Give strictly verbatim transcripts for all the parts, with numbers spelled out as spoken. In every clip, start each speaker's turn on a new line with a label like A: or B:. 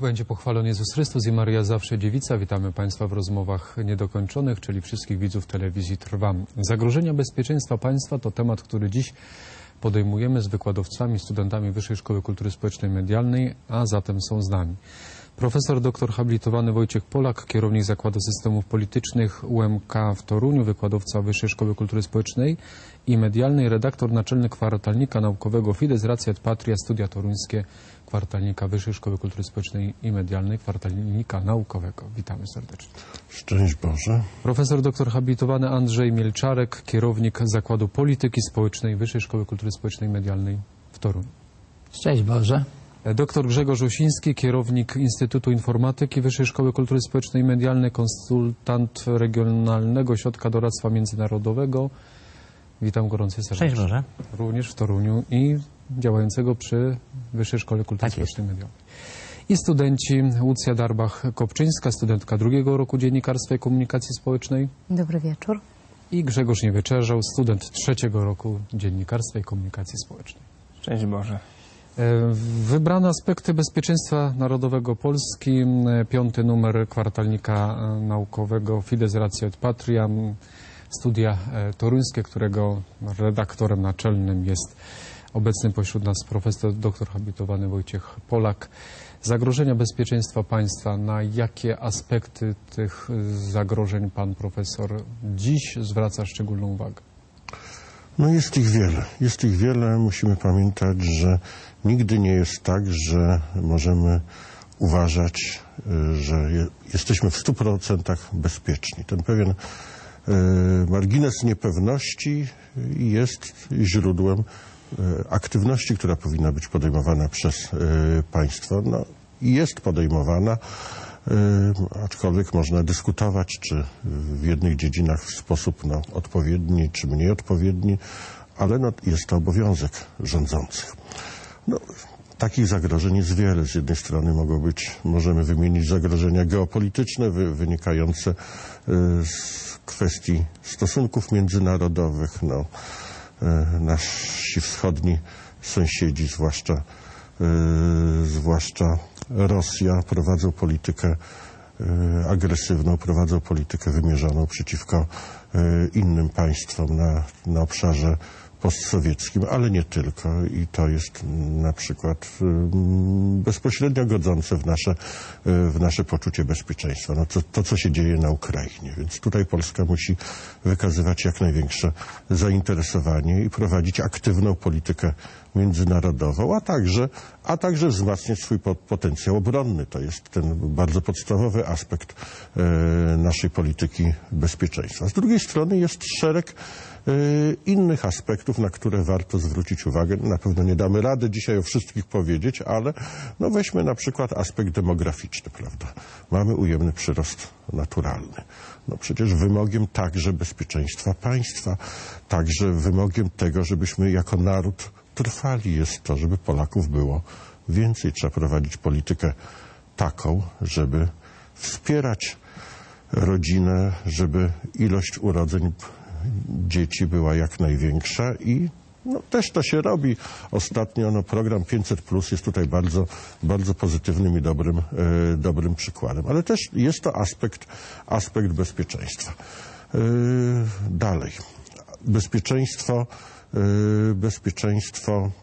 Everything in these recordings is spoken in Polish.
A: będzie pochwalony Jezus Chrystus i Maryja zawsze dziewica. Witamy Państwa w rozmowach niedokończonych, czyli wszystkich widzów telewizji Trwam. Zagrożenia bezpieczeństwa państwa to temat, który dziś podejmujemy z wykładowcami, studentami Wyższej Szkoły Kultury Społecznej i Medialnej, a zatem są z nami profesor doktor habilitowany Wojciech Polak, kierownik Zakładu Systemów Politycznych U M K w Toruniu, wykładowca Wyższej Szkoły Kultury Społecznej i Medialnej, redaktor naczelny kwartalnika naukowego Fides Ratia et Patria, studia toruńskie kwartalnika Wyższej Szkoły Kultury Społecznej i Medialnej, kwartalnika naukowego. Witamy serdecznie.
B: Szczęść Boże.
A: Profesor doktor habilitowany Andrzej Mielczarek, kierownik Zakładu Polityki Społecznej Wyższej Szkoły Kultury Społecznej i Medialnej w Toruniu.
C: Szczęść Boże.
A: Doktor Grzegorz Osiński, kierownik Instytutu Informatyki Wyższej Szkoły Kultury Społecznej i Medialnej, konsultant Regionalnego Ośrodka Doradztwa Międzynarodowego. Witam gorąco serdecznie.
C: Szczęść Boże.
A: Również w Toruniu i działającego przy Wyższej Szkole Kultury
C: Tak
A: Społecznej i Medialnej. I studenci Łucja Darbach-Kopczyńska, studentka drugiego roku Dziennikarstwa i Komunikacji Społecznej.
D: Dobry wieczór.
A: I Grzegorz Niewyczerzał, student trzeciego roku Dziennikarstwa i Komunikacji Społecznej.
E: Szczęść Boże.
A: Wybrane aspekty bezpieczeństwa narodowego Polski, piąty numer kwartalnika naukowego Fides Ratia et Patria, studia toruńskie, którego redaktorem naczelnym jest obecny pośród nas profesor doktor habilitowany Wojciech Polak. Zagrożenia bezpieczeństwa państwa, na jakie aspekty tych zagrożeń pan profesor dziś zwraca szczególną uwagę?
B: No jest ich wiele. Jest ich wiele. Musimy pamiętać, że nigdy nie jest tak, że możemy uważać, że je, jesteśmy w stu procentach bezpieczni. Ten pewien e, margines niepewności jest źródłem e, aktywności, która powinna być podejmowana przez e, państwo. No, i jest podejmowana, e, aczkolwiek można dyskutować, czy w jednych dziedzinach w sposób no, odpowiedni, czy mniej odpowiedni, ale no, jest to obowiązek rządzących. No, takich zagrożeń jest wiele. Z jednej strony mogą być, możemy wymienić zagrożenia geopolityczne wy, wynikające y, z kwestii stosunków międzynarodowych. No, y, nasi wschodni sąsiedzi, zwłaszcza, y, zwłaszcza Rosja, prowadzą politykę y, agresywną, prowadzą politykę wymierzoną przeciwko y, innym państwom na, na obszarze postsowieckim, ale nie tylko. I to jest na przykład bezpośrednio godzące w nasze, w nasze poczucie bezpieczeństwa. No to, to, co się dzieje na Ukrainie. Więc tutaj Polska musi wykazywać jak największe zainteresowanie i prowadzić aktywną politykę międzynarodową, a także, a także wzmacniać swój potencjał obronny. To jest ten bardzo podstawowy aspekt e, naszej polityki bezpieczeństwa. Z drugiej strony jest szereg e, innych aspektów, na które warto zwrócić uwagę. Na pewno nie damy rady dzisiaj o wszystkich powiedzieć, ale no weźmy na przykład aspekt demograficzny, prawda? Mamy ujemny przyrost naturalny. No przecież wymogiem także bezpieczeństwa państwa, także wymogiem tego, żebyśmy jako naród trwali jest to, żeby Polaków było więcej. Trzeba prowadzić politykę taką, żeby wspierać rodzinę, żeby ilość urodzeń dzieci była jak największa i no, też to się robi. Ostatnio no, program pięćset plus jest tutaj bardzo, bardzo pozytywnym i dobrym, e, dobrym przykładem. Ale też jest to aspekt, aspekt bezpieczeństwa. E, dalej. Bezpieczeństwo bezpieczeństwo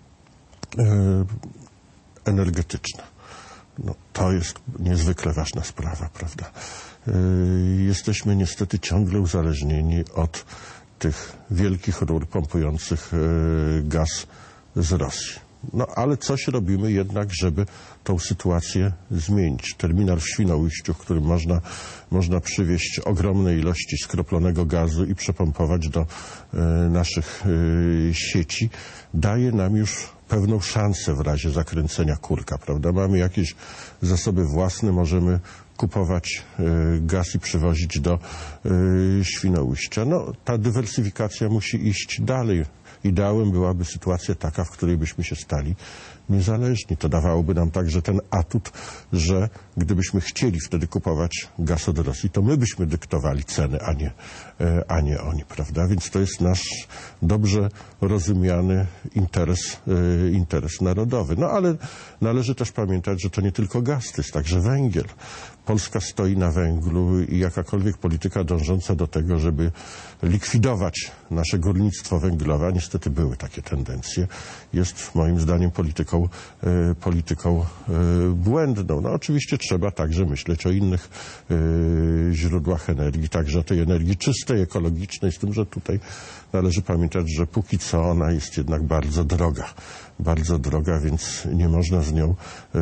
B: energetyczne. No, to jest niezwykle ważna sprawa, prawda? Jesteśmy niestety ciągle uzależnieni od tych wielkich rur pompujących gaz z Rosji. No ale coś robimy jednak, żeby tą sytuację zmienić. Terminal w Świnoujściu, w którym można, można przywieźć ogromne ilości skroplonego gazu i przepompować do e, naszych e, sieci, daje nam już pewną szansę w razie zakręcenia kurka, prawda? Mamy jakieś zasoby własne, możemy kupować e, gaz i przywozić do e, Świnoujścia. No, ta dywersyfikacja musi iść dalej. Ideałem byłaby sytuacja taka, w której byśmy się stali niezależni. To dawałoby nam także ten atut, że gdybyśmy chcieli wtedy kupować gaz od Rosji, to my byśmy dyktowali ceny, a nie, a nie oni, prawda? Więc to jest nasz dobrze rozumiany interes, interes narodowy. No ale należy też pamiętać, że to nie tylko gaz, to jest także węgiel. Polska stoi na węglu i jakakolwiek polityka dążąca do tego, żeby likwidować nasze górnictwo węglowe, a niestety były takie tendencje, jest moim zdaniem polityką, e, polityką e, błędną. No oczywiście trzeba także myśleć o innych e, źródłach energii, także o tej energii czystej, ekologicznej, z tym, że tutaj należy pamiętać, że póki co ona jest jednak bardzo droga. Bardzo droga, więc nie można z nią,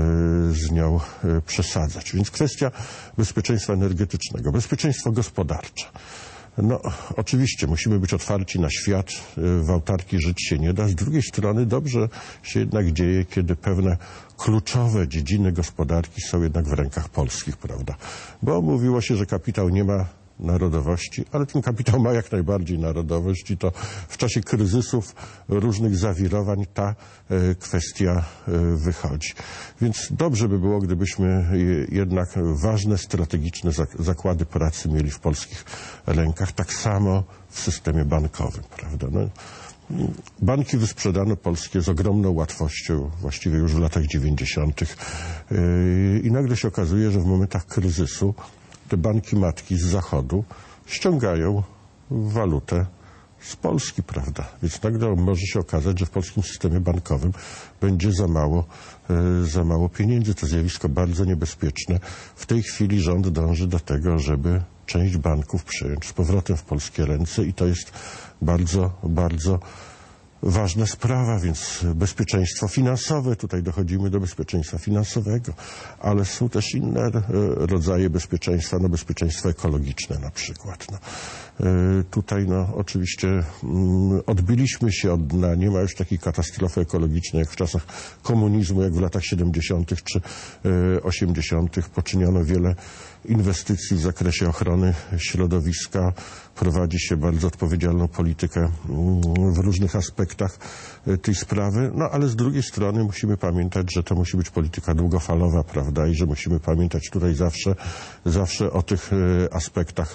B: z nią przesadzać. Więc kwestia bezpieczeństwa energetycznego, bezpieczeństwo gospodarcze. No, oczywiście musimy być otwarci na świat, w autarkii żyć się nie da. Z drugiej strony dobrze się jednak dzieje, kiedy pewne kluczowe dziedziny gospodarki są jednak w rękach polskich, prawda? Bo mówiło się, że kapitał nie ma narodowości, ale ten kapitał ma jak najbardziej narodowość i to w czasie kryzysów, różnych zawirowań ta e, kwestia e, wychodzi. Więc dobrze by było, gdybyśmy je, jednak ważne, strategiczne zak- zakłady pracy mieli w polskich rękach, tak samo w systemie bankowym, prawda? No, banki wysprzedano polskie z ogromną łatwością, właściwie już w latach dziewięćdziesiątych. E, I nagle się okazuje, że w momentach kryzysu te banki matki z Zachodu ściągają walutę z Polski, prawda? Więc nagle może się okazać, że w polskim systemie bankowym będzie za mało, e, za mało pieniędzy. To zjawisko bardzo niebezpieczne. W tej chwili rząd dąży do tego, żeby część banków przejąć z powrotem w polskie ręce i to jest bardzo, bardzo ważna sprawa, więc bezpieczeństwo finansowe, tutaj dochodzimy do bezpieczeństwa finansowego, ale są też inne e, rodzaje bezpieczeństwa, no bezpieczeństwo ekologiczne na przykład. No. E, tutaj no oczywiście mm, odbiliśmy się od dna, nie ma już takiej katastrofy ekologicznej jak w czasach komunizmu, jak w latach siedemdziesiątych czy e, osiemdziesiątych. Poczyniono wiele inwestycji w zakresie ochrony środowiska, prowadzi się bardzo odpowiedzialną politykę w różnych aspektach tej sprawy, no ale z drugiej strony musimy pamiętać, że to musi być polityka długofalowa, prawda, i że musimy pamiętać tutaj zawsze, zawsze o tych aspektach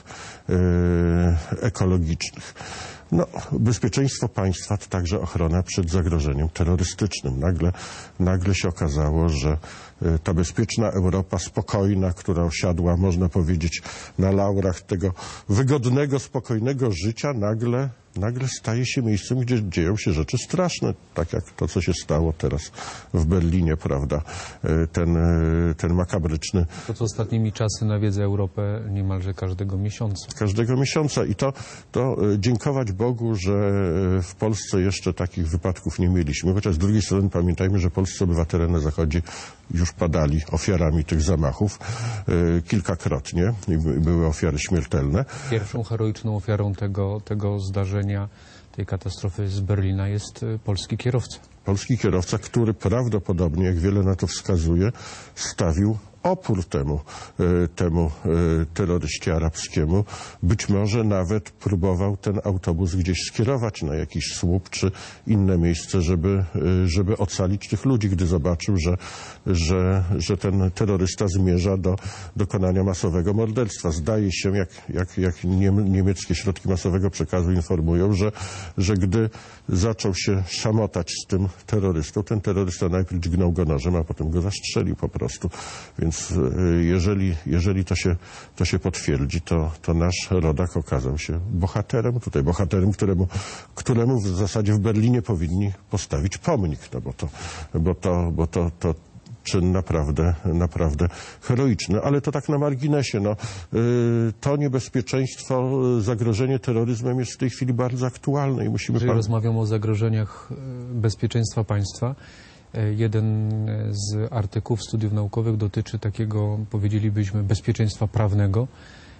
B: ekologicznych. No, bezpieczeństwo państwa to także ochrona przed zagrożeniem terrorystycznym. Nagle, nagle się okazało, że ta bezpieczna Europa, spokojna, która osiadła, można powiedzieć, na laurach tego wygodnego, spokojnego życia, nagle, nagle staje się miejscem, gdzie dzieją się rzeczy straszne, tak jak to, co się stało teraz w Berlinie, prawda, ten, ten makabryczny...
A: To, co ostatnimi czasy nawiedza Europę niemalże każdego miesiąca.
B: Każdego miesiąca i to, to dziękować Bogu, że w Polsce jeszcze takich wypadków nie mieliśmy, chociaż z drugiej strony pamiętajmy, że polscy obywatele na Zachodzie już padali ofiarami tych zamachów e, kilkakrotnie i były ofiary śmiertelne.
A: Pierwszą heroiczną ofiarą tego, tego zdarzenia, tej katastrofy z Berlina jest polski kierowca.
B: Polski kierowca, który prawdopodobnie, jak wiele na to wskazuje, stawił opór temu, e, temu e, terroryście arabskiemu. Być może nawet próbował ten autobus gdzieś skierować na jakiś słup czy inne miejsce, żeby, e, żeby ocalić tych ludzi, gdy zobaczył, że, że, że ten terrorysta zmierza do dokonania masowego morderstwa. Zdaje się, jak, jak, jak niemieckie środki masowego przekazu informują, że, że gdy zaczął się szamotać z tym terrorystą, ten terrorysta najpierw dźgnął go nożem, a potem go zastrzelił po prostu. Więc jeżeli, jeżeli to się, to się potwierdzi, to, to nasz rodak okazał się bohaterem, tutaj bohaterem, któremu, któremu w zasadzie w Berlinie powinni postawić pomnik, no bo to, bo to, bo to, to czyn naprawdę, naprawdę heroiczny. Ale to tak na marginesie. No, to niebezpieczeństwo, zagrożenie terroryzmem jest w tej chwili bardzo aktualne i musimy...
A: Jeżeli pan... rozmawiamy o zagrożeniach bezpieczeństwa państwa, jeden z artykułów studiów naukowych dotyczy takiego, powiedzielibyśmy, bezpieczeństwa prawnego.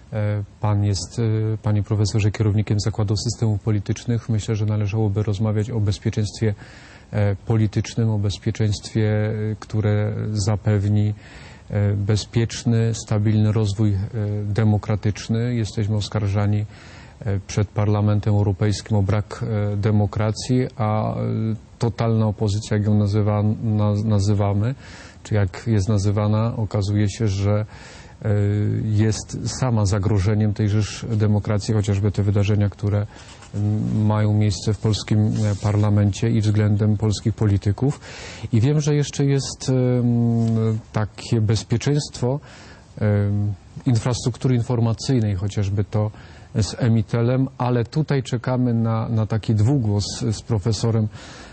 A: Pan jest, panie profesorze, kierownikiem Zakładu Systemów Politycznych. Myślę, że należałoby rozmawiać o bezpieczeństwie politycznym, o bezpieczeństwie, które zapewni bezpieczny, stabilny rozwój demokratyczny. Jesteśmy oskarżani przed Parlamentem Europejskim o brak demokracji, a totalna opozycja, jak ją nazywa, naz, nazywamy, czy jak jest nazywana, okazuje się, że jest sama zagrożeniem tejżeż demokracji, chociażby te wydarzenia, które mają miejsce w polskim parlamencie i względem polskich polityków. I wiem, że jeszcze jest takie bezpieczeństwo infrastruktury informacyjnej, chociażby to z Emitelem, ale tutaj czekamy na, na taki dwugłos z profesorem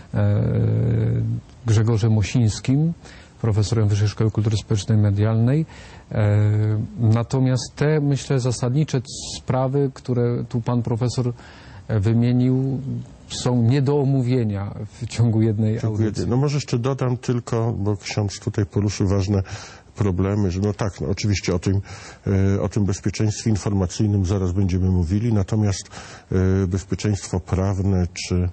A: Grzegorzem Osińskim, profesorem Wyższej Szkoły Kultury Społecznej i Medialnej. Natomiast te, myślę, zasadnicze sprawy, które tu pan profesor wymienił, są nie do omówienia w ciągu jednej audycji.
B: No może jeszcze dodam tylko, bo ksiądz tutaj poruszył ważne problemy, że no tak, no oczywiście o tym, o tym bezpieczeństwie informacyjnym zaraz będziemy mówili, natomiast bezpieczeństwo prawne czy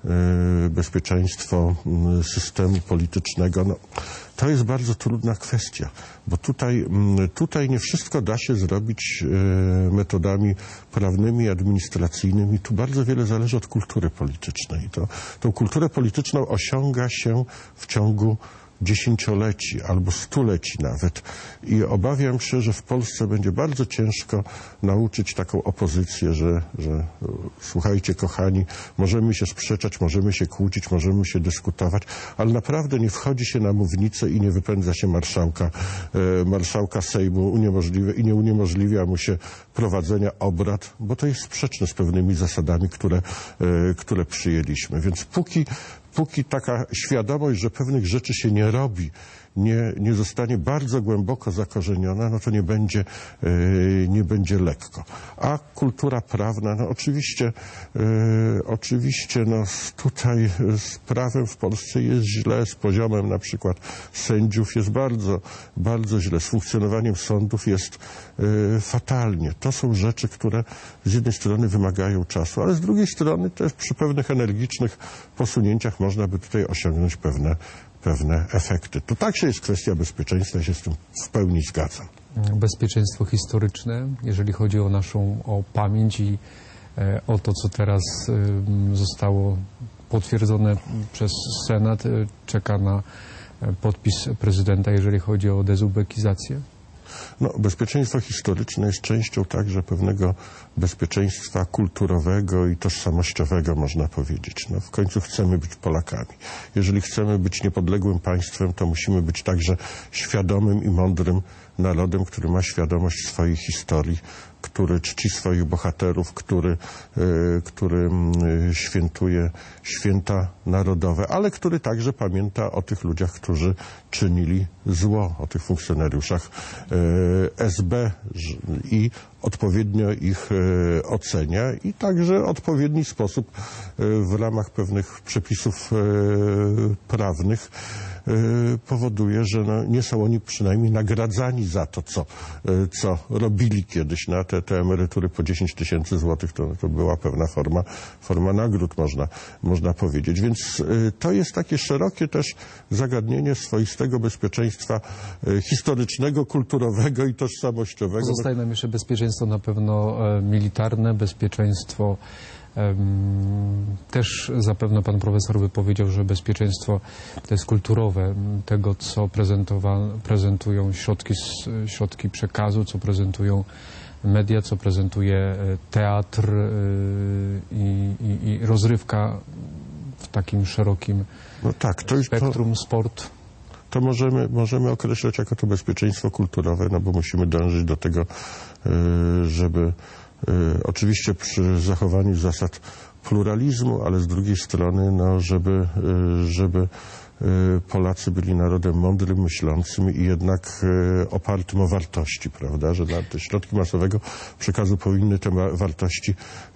B: bezpieczeństwo systemu politycznego, no, to jest bardzo trudna kwestia, bo tutaj, tutaj nie wszystko da się zrobić metodami prawnymi, administracyjnymi. Tu bardzo wiele zależy od kultury politycznej. To, tą kulturę polityczną osiąga się w ciągu dziesięcioleci albo stuleci nawet. I obawiam się, że w Polsce będzie bardzo ciężko nauczyć taką opozycję, że, że słuchajcie kochani, możemy się sprzeczać, możemy się kłócić, możemy się dyskutować, ale naprawdę nie wchodzi się na mównicę i nie wypędza się marszałka, e, marszałka Sejmu uniemożliwia, i nie uniemożliwia mu się prowadzenia obrad, bo to jest sprzeczne z pewnymi zasadami, które, e, które przyjęliśmy. Więc póki Póki taka świadomość, że pewnych rzeczy się nie robi, nie, nie zostanie bardzo głęboko zakorzeniona, no to nie będzie, yy, nie będzie lekko. A kultura prawna, no oczywiście, yy, oczywiście no tutaj z prawem w Polsce jest źle, z poziomem na przykład sędziów jest bardzo, bardzo źle, z funkcjonowaniem sądów jest yy, fatalnie. To są rzeczy, które z jednej strony wymagają czasu, ale z drugiej strony też przy pewnych energicznych posunięciach można by tutaj osiągnąć pewne pewne efekty. To także jest kwestia bezpieczeństwa, ja się z tym w pełni zgadzam.
A: Bezpieczeństwo historyczne, jeżeli chodzi o naszą o pamięć i e, o to, co teraz e, zostało potwierdzone przez Senat, e, czeka na e, podpis prezydenta, jeżeli chodzi o dezubekizację?
B: No, bezpieczeństwo historyczne jest częścią także pewnego bezpieczeństwa kulturowego i tożsamościowego, można powiedzieć. No, w końcu chcemy być Polakami. Jeżeli chcemy być niepodległym państwem, to musimy być także świadomym i mądrym narodem, który ma świadomość swojej historii, który czci swoich bohaterów, który, y, który y, świętuje święta narodowe, ale który także pamięta o tych ludziach, którzy czynili zło, o tych funkcjonariuszach y, S B i odpowiednio ich y, ocenia i także odpowiedni sposób y, w ramach pewnych przepisów y, prawnych y, powoduje, że no, nie są oni przynajmniej nagradzani za to, co, y, co robili kiedyś. Na te, te emerytury po dziesięć tysięcy złotych to, to była pewna forma, forma nagród, można, można powiedzieć. Więc y, to jest takie szerokie też zagadnienie swoistego bezpieczeństwa y, historycznego, kulturowego i tożsamościowego.
A: Pozostaje nam jeszcze bezpieczeństwo na pewno e, militarne, bezpieczeństwo e, też zapewne pan profesor by powiedział, że bezpieczeństwo to jest kulturowe, tego co prezentują środki, środki przekazu, co prezentują media, co prezentuje teatr e, i, i, i rozrywka w takim szerokim
B: no tak, to już
A: spektrum,
B: to...
A: sport.
B: To możemy, możemy określać jako to bezpieczeństwo kulturowe, no bo musimy dążyć do tego, żeby oczywiście przy zachowaniu zasad pluralizmu, ale z drugiej strony, no, żeby, żeby Polacy byli narodem mądrym, myślącym i jednak opartym o wartości, prawda, że na te środki masowego przekazu powinny te wartości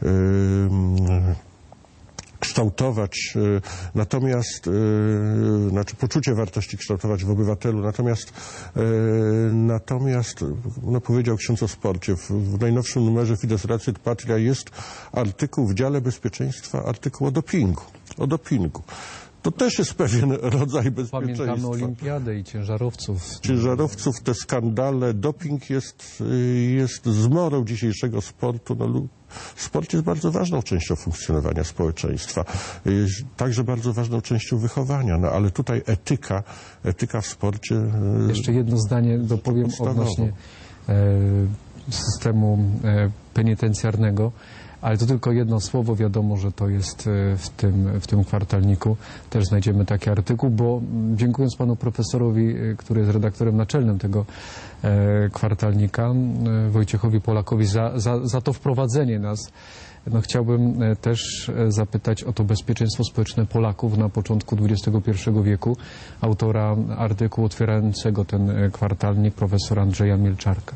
B: kształtować, natomiast, znaczy poczucie wartości kształtować w obywatelu, natomiast, natomiast, no powiedział ksiądz o sporcie, w, w najnowszym numerze Fides Racet Patria jest artykuł w dziale bezpieczeństwa, artykuł o dopingu, o dopingu. To też jest pewien rodzaj bezpieczeństwa.
A: Pamiętamy olimpiadę i ciężarowców.
B: Ciężarowców, te skandale, doping jest, jest zmorą dzisiejszego sportu. No, sport jest bardzo ważną częścią funkcjonowania społeczeństwa, jest także bardzo ważną częścią wychowania, no ale tutaj etyka, etyka w sporcie...
A: Jeszcze jedno zdanie dopowiem odnośnie e, systemu e, penitencjarnego. Ale to tylko jedno słowo, wiadomo, że to jest w tym, w tym kwartalniku. Też znajdziemy taki artykuł, bo dziękując panu profesorowi, który jest redaktorem naczelnym tego e, kwartalnika, e, Wojciechowi Polakowi, za, za, za to wprowadzenie nas, no, chciałbym też zapytać o to bezpieczeństwo społeczne Polaków na początku dwudziestego pierwszego wieku, autora artykułu otwierającego ten kwartalnik, profesora Andrzeja Milczarka.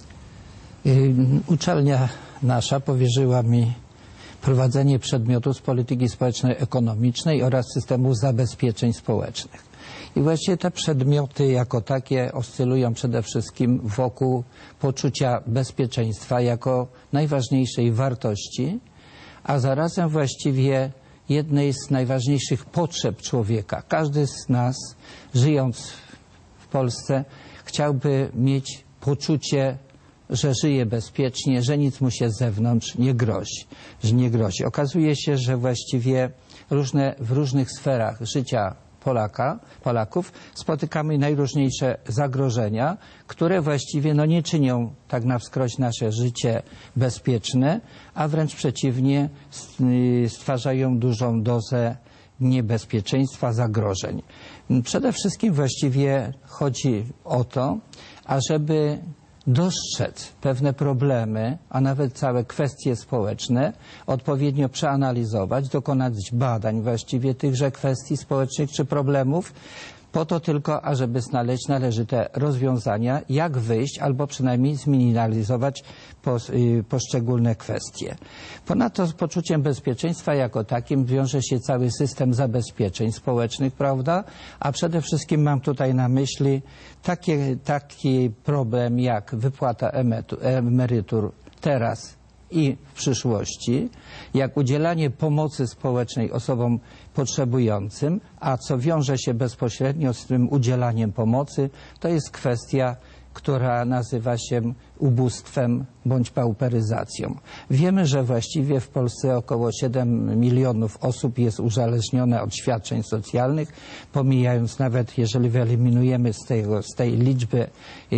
C: Uczelnia nasza powierzyła mi prowadzenie przedmiotu z polityki społecznej, ekonomicznej oraz systemu zabezpieczeń społecznych. I właściwie te przedmioty jako takie oscylują przede wszystkim wokół poczucia bezpieczeństwa jako najważniejszej wartości, a zarazem właściwie jednej z najważniejszych potrzeb człowieka. Każdy z nas, żyjąc w Polsce, chciałby mieć poczucie, że żyje bezpiecznie, że nic mu się z zewnątrz nie grozi, że nie grozi. Okazuje się, że właściwie różne, w różnych sferach życia Polaka, Polaków spotykamy najróżniejsze zagrożenia, które właściwie no, nie czynią tak na wskroś nasze życie bezpieczne, a wręcz przeciwnie, stwarzają dużą dozę niebezpieczeństwa, zagrożeń. Przede wszystkim właściwie chodzi o to, ażeby dostrzec pewne problemy, a nawet całe kwestie społeczne, odpowiednio przeanalizować, dokonać badań właściwie tychże kwestii społecznych czy problemów, po to tylko, ażeby znaleźć należyte rozwiązania, jak wyjść albo przynajmniej zminimalizować poszczególne kwestie. Ponadto z poczuciem bezpieczeństwa jako takim wiąże się cały system zabezpieczeń społecznych, prawda? A przede wszystkim mam tutaj na myśli takie, taki problem jak wypłata emerytur teraz i w przyszłości, jak udzielanie pomocy społecznej osobom potrzebującym, a co wiąże się bezpośrednio z tym udzielaniem pomocy, to jest kwestia, która nazywa się ubóstwem bądź pauperyzacją. Wiemy, że właściwie w Polsce około siedem milionów osób jest uzależnione od świadczeń socjalnych, pomijając nawet, jeżeli wyeliminujemy z, tego, z tej liczby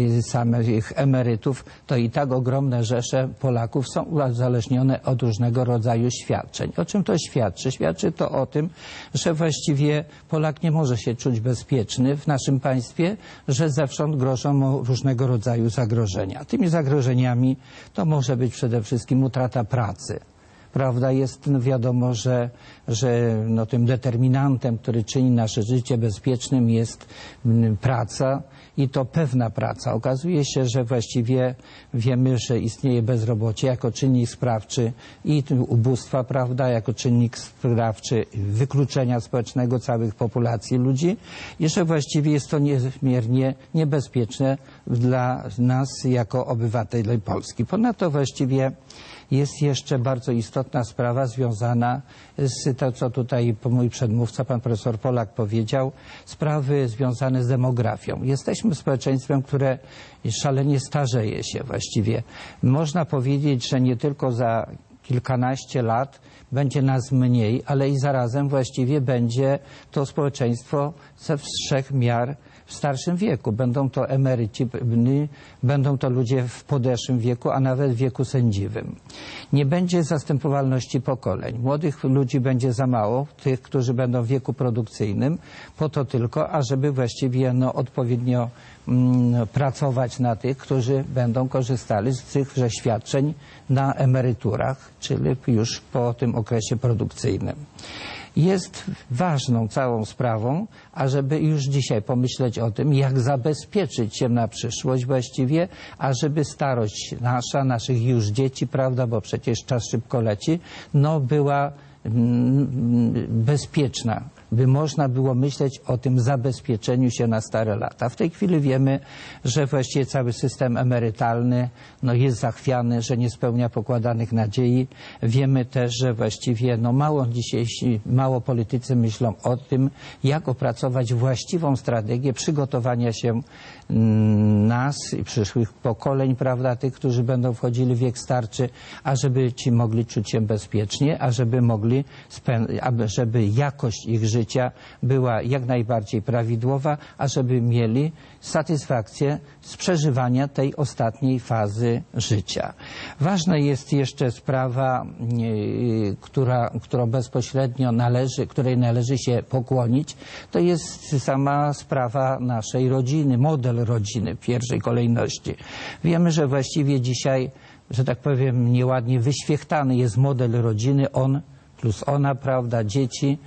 C: samych emerytów, to i tak ogromne rzesze Polaków są uzależnione od różnego rodzaju świadczeń. O czym to świadczy? Świadczy to o tym, że właściwie Polak nie może się czuć bezpieczny w naszym państwie, że zewsząd grożą mu różnego rodzaju zagrożenia. Tymi zagrożeniami to może być przede wszystkim utrata pracy. Prawda, jest no wiadomo, że, że no, tym determinantem, który czyni nasze życie bezpiecznym, jest m, praca i to pewna praca. Okazuje się, że właściwie wiemy, że istnieje bezrobocie jako czynnik sprawczy i ubóstwa, prawda, jako czynnik sprawczy wykluczenia społecznego całych populacji ludzi i że właściwie jest to niezmiernie niebezpieczne dla nas jako obywateli Polski. Ponadto właściwie jest jeszcze bardzo istotna sprawa związana z tym, co tutaj mój przedmówca, pan profesor Polak powiedział, sprawy związane z demografią. Jesteśmy społeczeństwem, które szalenie starzeje się właściwie. Można powiedzieć, że nie tylko za kilkanaście lat będzie nas mniej, ale i zarazem właściwie będzie to społeczeństwo ze wszech miar w starszym wieku. Będą to emeryci, będą to ludzie w podeszłym wieku, a nawet w wieku sędziwym. Nie będzie zastępowalności pokoleń. Młodych ludzi będzie za mało, tych, którzy będą w wieku produkcyjnym, po to tylko, ażeby właściwie no, odpowiednio mm, pracować na tych, którzy będą korzystali z tychże świadczeń na emeryturach, czyli już po tym okresie produkcyjnym. Jest ważną całą sprawą, ażeby już dzisiaj pomyśleć o tym, jak zabezpieczyć się na przyszłość właściwie, ażeby starość nasza, naszych już dzieci, prawda, bo przecież czas szybko leci, no była mm, bezpieczna by można było myśleć o tym zabezpieczeniu się na stare lata. W tej chwili wiemy, że właściwie cały system emerytalny no, jest zachwiany, że nie spełnia pokładanych nadziei. Wiemy też, że właściwie no, mało dzisiejsi, mało politycy myślą o tym, jak opracować właściwą strategię przygotowania się nas i przyszłych pokoleń, prawda, tych, którzy będą wchodzili w wiek starczy, ażeby ci mogli czuć się bezpiecznie, ażeby mogli, aby, żeby jakość ich życia była jak najbardziej prawidłowa, ażeby mieli satysfakcję z przeżywania tej ostatniej fazy życia. Ważna jest jeszcze sprawa, yy, która, którą bezpośrednio należy, której należy się pokłonić, to jest sama sprawa naszej rodziny, model rodziny w pierwszej kolejności. Wiemy, że właściwie dzisiaj, że tak powiem, nieładnie wyświechtany jest model rodziny, on plus ona, prawda, dzieci,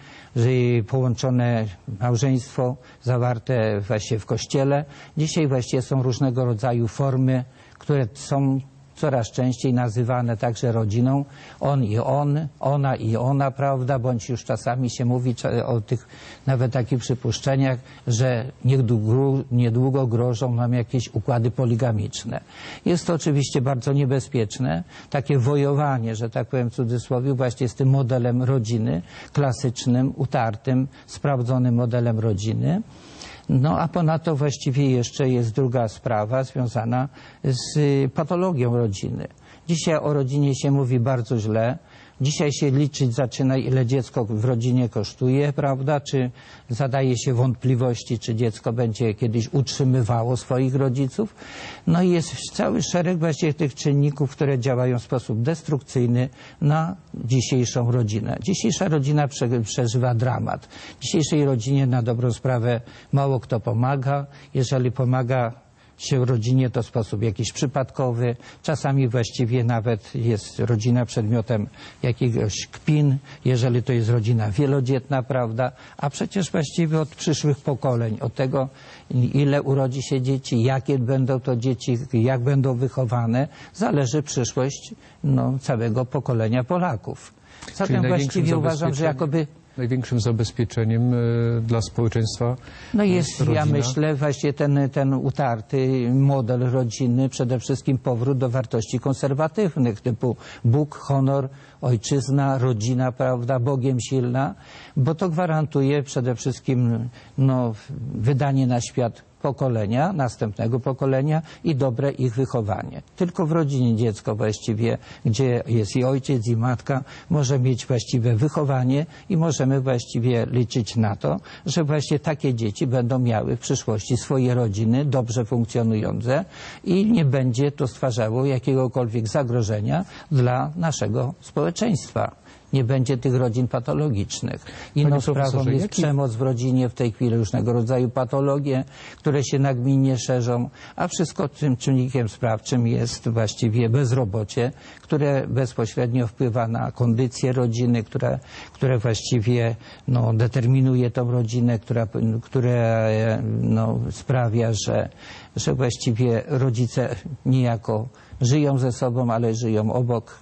C: połączone małżeństwo zawarte właśnie w kościele. Dzisiaj właściwie są różnego rodzaju formy, które są coraz częściej nazywane także rodziną. On i on, ona i ona, prawda, bądź już czasami się mówi o tych nawet takich przypuszczeniach, że niedługo, niedługo grożą nam jakieś układy poligamiczne. Jest to oczywiście bardzo niebezpieczne, takie wojowanie, że tak powiem w cudzysłowie, właśnie z tym modelem rodziny, klasycznym, utartym, sprawdzonym modelem rodziny. No a ponadto właściwie jeszcze jest druga sprawa związana z patologią rodziny. Dzisiaj o rodzinie się mówi bardzo źle. Dzisiaj się liczyć zaczyna, ile dziecko w rodzinie kosztuje, prawda? Czy zadaje się wątpliwości, czy dziecko będzie kiedyś utrzymywało swoich rodziców. No i jest cały szereg właściwie tych czynników, które działają w sposób destrukcyjny na dzisiejszą rodzinę. Dzisiejsza rodzina prze, przeżywa dramat. Dzisiejszej rodzinie na dobrą sprawę mało kto pomaga. Jeżeli pomaga się rodzinie, to w sposób jakiś przypadkowy. Czasami właściwie nawet jest rodzina przedmiotem jakiegoś kpin, jeżeli to jest rodzina wielodzietna, prawda? A przecież właściwie od przyszłych pokoleń, od tego, ile urodzi się dzieci, jakie będą to dzieci, jak będą wychowane, zależy przyszłość no, całego pokolenia Polaków. Zatem właściwie uważam, że jakoby
A: największym zabezpieczeniem y, dla społeczeństwa
C: no jest,
A: rodzina.
C: Ja myślę, właśnie ten, ten utarty model rodziny, przede wszystkim powrót do wartości konserwatywnych, typu Bóg, honor, ojczyzna, rodzina, prawda, Bogiem silna, bo to gwarantuje przede wszystkim no, wydanie na świat pokolenia, następnego pokolenia i dobre ich wychowanie. Tylko w rodzinie dziecko właściwie, gdzie jest i ojciec, i matka, może mieć właściwe wychowanie i możemy właściwie liczyć na to, że właśnie takie dzieci będą miały w przyszłości swoje rodziny dobrze funkcjonujące i nie będzie to stwarzało jakiegokolwiek zagrożenia dla naszego społeczeństwa. Nie będzie tych rodzin patologicznych. Inną sprawą jest jaki... przemoc w rodzinie, w tej chwili różnego rodzaju patologie, które się nagminnie szerzą, a wszystko tym czynnikiem sprawczym jest właściwie bezrobocie, które bezpośrednio wpływa na kondycję rodziny, które, które właściwie no, determinuje tą rodzinę, która, które no, sprawia, że, że właściwie rodzice niejako żyją ze sobą, ale żyją obok,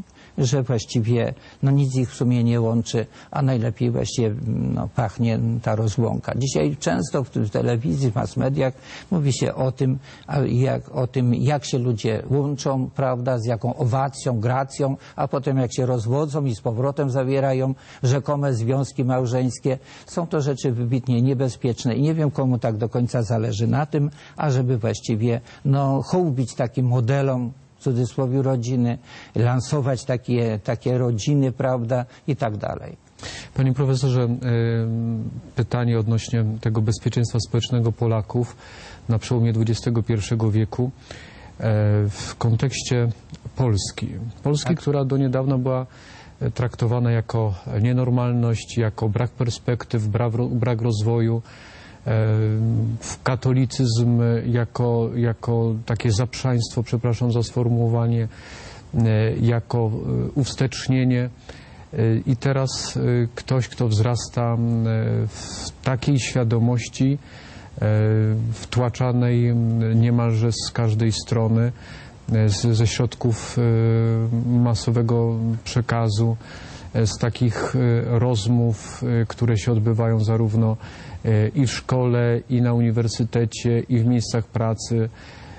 C: że właściwie no, nic ich w sumie nie łączy, a najlepiej właściwie no, pachnie ta rozłąka. Dzisiaj często w, w telewizji, w mass mediach mówi się o tym, jak, o tym, jak się ludzie łączą, prawda, z jaką owacją, gracją, a potem jak się rozwodzą i z powrotem zawierają rzekome związki małżeńskie. Są to rzeczy wybitnie niebezpieczne i nie wiem, komu tak do końca zależy na tym, ażeby właściwie no, hołbić takim modelom, w cudzysłowie rodziny, lansować takie, takie rodziny, prawda, i tak dalej.
A: Panie profesorze, y, pytanie odnośnie tego bezpieczeństwa społecznego Polaków na przełomie dwudziestego pierwszego wieku y, w kontekście Polski. Polski, tak, która do niedawna była traktowana jako nienormalność, jako brak perspektyw, brak, brak rozwoju, w katolicyzm jako, jako takie zaprzaństwo, przepraszam za sformułowanie, jako uwstecznienie. I teraz ktoś, kto wzrasta w takiej świadomości, wtłaczanej niemalże z każdej strony, z, ze środków masowego przekazu, z takich rozmów, które się odbywają zarówno i w szkole, i na uniwersytecie, i w miejscach pracy,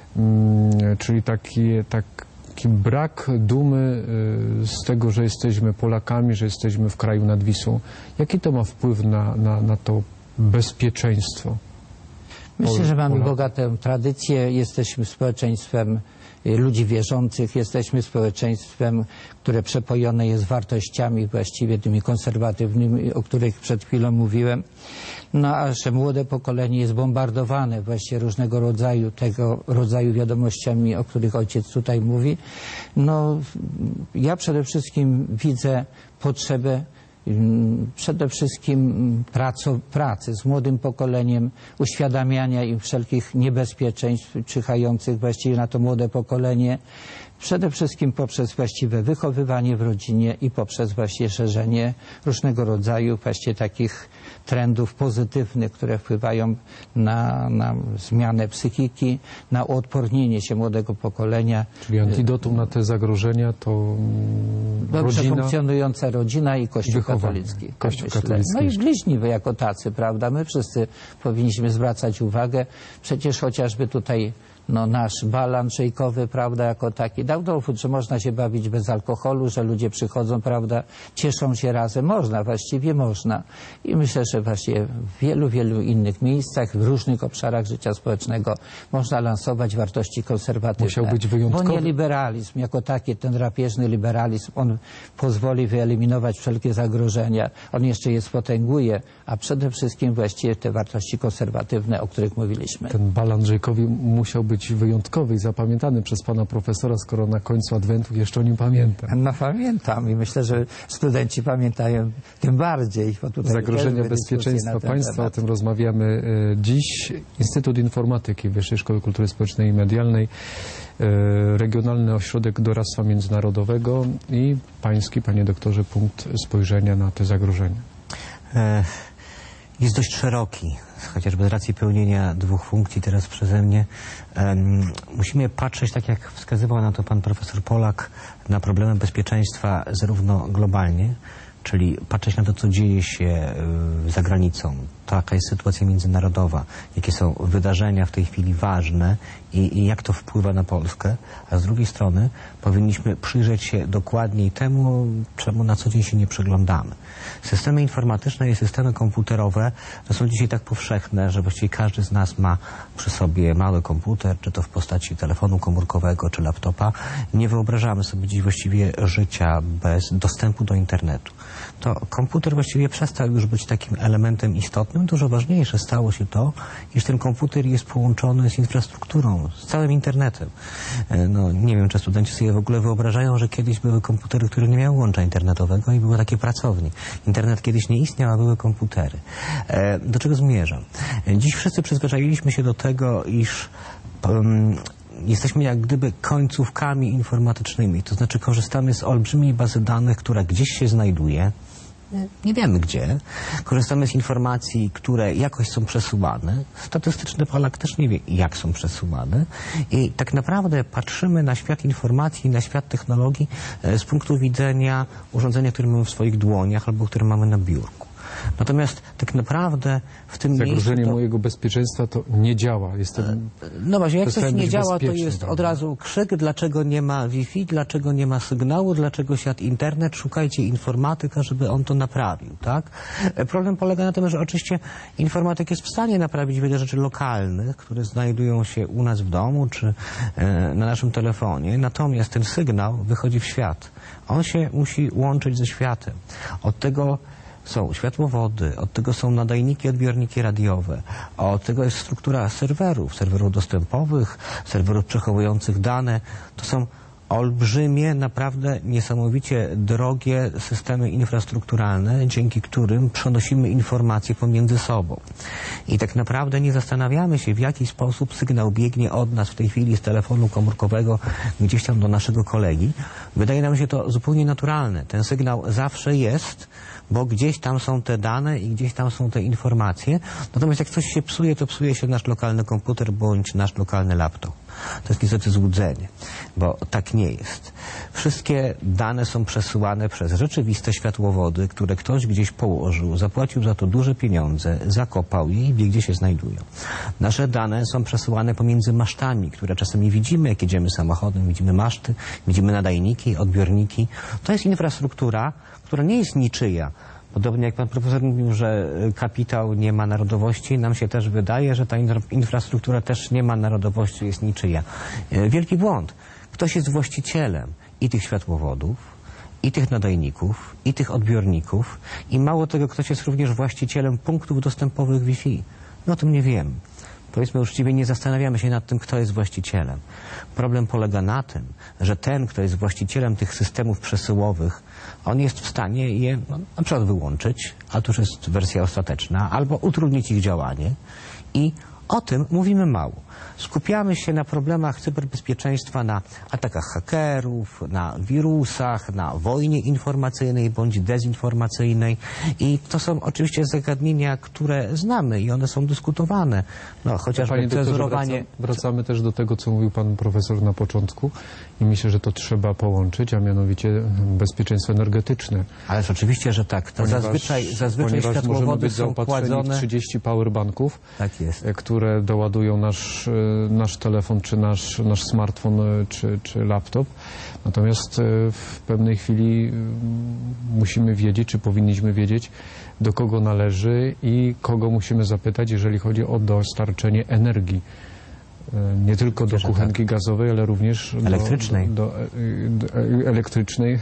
A: czyli taki, taki brak dumy z tego, że jesteśmy Polakami, że jesteśmy w kraju nad Wisłą. Jaki to ma wpływ na, na, na to bezpieczeństwo?
C: Myślę, że mamy
A: Polaków?
C: bogatą tradycję, jesteśmy społeczeństwem ludzi wierzących, jesteśmy społeczeństwem, które przepojone jest wartościami właściwie tymi konserwatywnymi, o których przed chwilą mówiłem. No a że młode pokolenie jest bombardowane właśnie różnego rodzaju tego rodzaju wiadomościami, o których ojciec tutaj mówi. No ja przede wszystkim widzę potrzebę przede wszystkim praco, pracy z młodym pokoleniem, uświadamiania im wszelkich niebezpieczeństw czyhających właściwie na to młode pokolenie, przede wszystkim poprzez właściwe wychowywanie w rodzinie i poprzez właśnie szerzenie różnego rodzaju właśnie takich trendów pozytywnych, które wpływają na, na zmianę psychiki, na uodpornienie się młodego pokolenia.
A: Czyli antidotum na te zagrożenia to
C: Dobrze
A: rodzina,
C: funkcjonująca rodzina i Kościół
A: wychowanie.
C: katolicki. tak
A: Kościół
C: myślę.
A: katolicki
C: No i
A: jeszcze.
C: bliźni jako tacy, prawda? My wszyscy powinniśmy zwracać uwagę. Przecież chociażby tutaj no, nasz bal Andrzejkowy, prawda, jako taki dał dowód, że można się bawić bez alkoholu, że ludzie przychodzą, prawda, cieszą się razem. Można, właściwie można. I myślę, że właśnie w wielu, wielu innych miejscach, w różnych obszarach życia społecznego można lansować wartości konserwatywne.
A: Musiał być wyjątkowy.
C: Bo nie liberalizm jako taki, ten drapieżny liberalizm, on pozwoli wyeliminować wszelkie zagrożenia. On jeszcze je spotęguje, a przede wszystkim właściwie te wartości konserwatywne, o których mówiliśmy.
A: Ten bal Andrzejkowi musiał być wyjątkowy i zapamiętany przez pana profesora, skoro na końcu Adwentu jeszcze o nim pamiętam.
C: No pamiętam i myślę, że studenci pamiętają tym bardziej. Bo tutaj
A: Zagrożenia
C: też były
A: bezpieczeństwa
C: dyskusje na ten
A: państwa,
C: temat.
A: o tym rozmawiamy e, dziś. Instytut Informatyki Wyższej Szkoły Kultury Społecznej i Medialnej, e, Regionalny Ośrodek Doradztwa Międzynarodowego i pański, panie doktorze, punkt spojrzenia na te zagrożenia.
D: E, jest dość szeroki, chociażby z racji pełnienia dwóch funkcji teraz przeze mnie. Um, musimy patrzeć, tak jak wskazywał na to pan profesor Polak, na problemy bezpieczeństwa zarówno globalnie, czyli patrzeć na to, co dzieje się y, za granicą, jaka jest sytuacja międzynarodowa, jakie są wydarzenia w tej chwili ważne i, i jak to wpływa na Polskę, a z drugiej strony powinniśmy przyjrzeć się dokładniej temu, czemu na co dzień się nie przyglądamy. Systemy informatyczne i systemy komputerowe to są dzisiaj tak powszechne, że właściwie każdy z nas ma przy sobie mały komputer, czy to w postaci telefonu komórkowego, czy laptopa. Nie wyobrażamy sobie dziś właściwie życia bez dostępu do internetu. To komputer właściwie przestał już być takim elementem istotnym. Dużo ważniejsze stało się to, iż ten komputer jest połączony z infrastrukturą, z całym internetem. No, nie wiem, czy studenci sobie w ogóle wyobrażają, że kiedyś były komputery, które nie miały łącza internetowego i były takie pracownie. Internet kiedyś nie istniał, a były komputery. Do czego zmierzam? Dziś wszyscy przyzwyczailiśmy się do tego, iż um, jesteśmy jak gdyby końcówkami informatycznymi, to znaczy korzystamy z olbrzymiej bazy danych, która gdzieś się znajduje, nie wiemy gdzie, korzystamy z informacji, które jakoś są przesuwane, statystyczny Polak też nie wie, jak są przesuwane i tak naprawdę patrzymy na świat informacji, na świat technologii z punktu widzenia urządzenia, które mamy w swoich dłoniach albo które mamy na biurku. Natomiast tak naprawdę w tym
A: Zagrożenie
D: miejscu to...
A: mojego bezpieczeństwa to nie działa. Jestem...
D: No właśnie, jak coś
A: Przestań
D: nie
A: być
D: działa, to
A: bezpieczny,
D: jest
A: prawda?
D: od razu krzyk, dlaczego nie ma Wi-Fi, dlaczego nie ma sygnału, dlaczego siadł internet, szukajcie informatyka, żeby on to naprawił, tak? Problem polega na tym, że oczywiście informatyk jest w stanie naprawić wiele rzeczy lokalnych, które znajdują się u nas w domu, czy e, na naszym telefonie, natomiast ten sygnał wychodzi w świat. On się musi łączyć ze światem. Od tego są światłowody, od tego są nadajniki, odbiorniki radiowe, od tego jest struktura serwerów, serwerów dostępowych, serwerów przechowujących dane. To są olbrzymie, naprawdę niesamowicie drogie systemy infrastrukturalne, dzięki którym przenosimy informacje pomiędzy sobą. I tak naprawdę nie zastanawiamy się, w jaki sposób sygnał biegnie od nas w tej chwili z telefonu komórkowego gdzieś tam do naszego kolegi. Wydaje nam się to zupełnie naturalne. Ten sygnał zawsze jest, bo gdzieś tam są te dane i gdzieś tam są te informacje. Natomiast jak coś się psuje, to psuje się nasz lokalny komputer bądź nasz lokalny laptop. To jest niestety złudzenie, bo tak nie jest. Wszystkie dane są przesyłane przez rzeczywiste światłowody, które ktoś gdzieś położył, zapłacił za to duże pieniądze, zakopał je i wie, gdzie się znajdują. Nasze dane są przesyłane pomiędzy masztami, które czasami widzimy, jak jedziemy samochodem, widzimy maszty, widzimy nadajniki, odbiorniki. To jest infrastruktura, która nie jest niczyja. Podobnie jak pan profesor mówił, że kapitał nie ma narodowości, nam się też wydaje, że ta infrastruktura też nie ma narodowości, jest niczyja. Wielki błąd. Ktoś jest właścicielem i tych światłowodów, i tych nadajników, i tych odbiorników i mało tego, ktoś jest również właścicielem punktów dostępowych Wi-Fi. No o tym nie wiem. Powiedzmy uczciwie, nie zastanawiamy się nad tym, kto jest właścicielem. Problem polega na tym, że ten, kto jest właścicielem tych systemów przesyłowych, on jest w stanie je no, na przykład wyłączyć, a to już jest wersja ostateczna, albo utrudnić ich działanie i o tym mówimy mało. Skupiamy się na problemach cyberbezpieczeństwa, na atakach hakerów, na wirusach, na wojnie informacyjnej bądź dezinformacyjnej i to są oczywiście zagadnienia, które znamy i one są dyskutowane. No, chociażby
A: Panie doktorze,
D: cenzurowanie...
A: wracam, wracamy też do tego, co mówił pan profesor na początku i myślę, że to trzeba połączyć, a mianowicie bezpieczeństwo energetyczne.
D: Ależ oczywiście, że tak. To
A: Ponieważ,
D: zazwyczaj zazwyczaj
A: ponieważ możemy
D: światłowody
A: być
D: są
A: zaopatrzeni
D: kładzone...
A: w trzydzieści powerbanków,
D: Tak jest.
A: które doładują nasz, nasz telefon, czy nasz, nasz smartfon, czy, czy laptop. Natomiast w pewnej chwili musimy wiedzieć, czy powinniśmy wiedzieć, do kogo należy i kogo musimy zapytać, jeżeli chodzi o dostarczenie energii. Nie tylko do kuchenki gazowej, ale również
D: elektrycznej.
A: Do, do, do elektrycznej.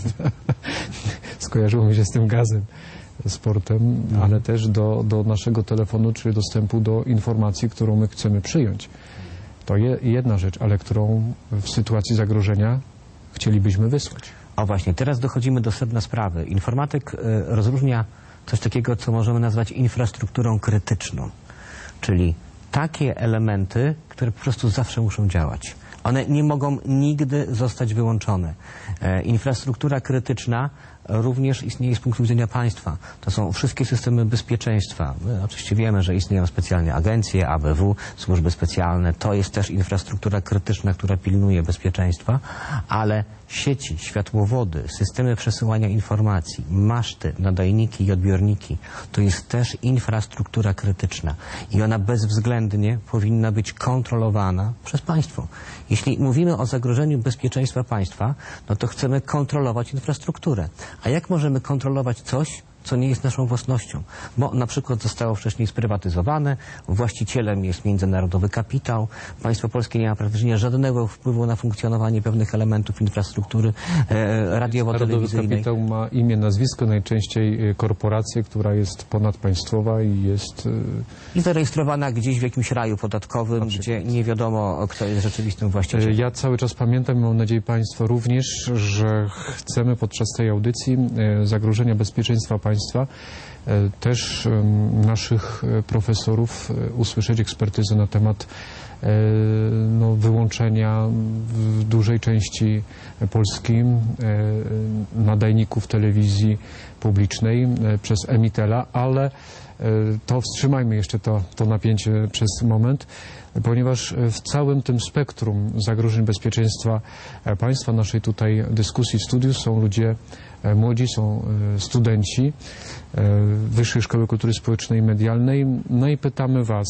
A: Skojarzyło mi się z tym gazem, sportem, ale też do, do naszego telefonu, czyli dostępu do informacji, którą my chcemy przyjąć. To je, jedna rzecz, ale którą w sytuacji zagrożenia chcielibyśmy wysłać.
D: O właśnie, teraz dochodzimy do sedna sprawy. Informatyk y, rozróżnia coś takiego, co możemy nazwać infrastrukturą krytyczną, czyli takie elementy, które po prostu zawsze muszą działać. One nie mogą nigdy zostać wyłączone. E, infrastruktura krytyczna również istnieje z punktu widzenia państwa. To są wszystkie systemy bezpieczeństwa. My oczywiście wiemy, że istnieją specjalne agencje, A B W, służby specjalne. To jest też infrastruktura krytyczna, która pilnuje bezpieczeństwa, ale sieci, światłowody, systemy przesyłania informacji, maszty, nadajniki i odbiorniki to jest też infrastruktura krytyczna i ona bezwzględnie powinna być kontrolowana przez państwo. Jeśli mówimy o zagrożeniu bezpieczeństwa państwa, no to chcemy kontrolować infrastrukturę. A jak możemy kontrolować coś, co nie jest naszą własnością? Bo na przykład zostało wcześniej sprywatyzowane, właścicielem jest międzynarodowy kapitał, państwo polskie nie ma praktycznie żadnego wpływu na funkcjonowanie pewnych elementów infrastruktury e, radiowo-telewizyjnej.
A: Narodowy kapitał ma imię, nazwisko, najczęściej korporację, która jest ponadpaństwowa i jest...
D: I zarejestrowana gdzieś w jakimś raju podatkowym, gdzie nie wiadomo, kto jest rzeczywistym właścicielem.
A: Ja cały czas pamiętam i mam nadzieję państwo również, że chcemy podczas tej audycji zagrożenia bezpieczeństwa państwa też naszych profesorów usłyszeć ekspertyzę na temat no, wyłączenia w dużej części Polski nadajników telewizji publicznej przez Emitela, ale to wstrzymajmy jeszcze to, to napięcie przez moment, ponieważ w całym tym spektrum zagrożeń bezpieczeństwa państwa, naszej tutaj dyskusji w studiu są ludzie młodzi, są studenci Wyższej Szkoły Kultury Społecznej i Medialnej. No i pytamy was,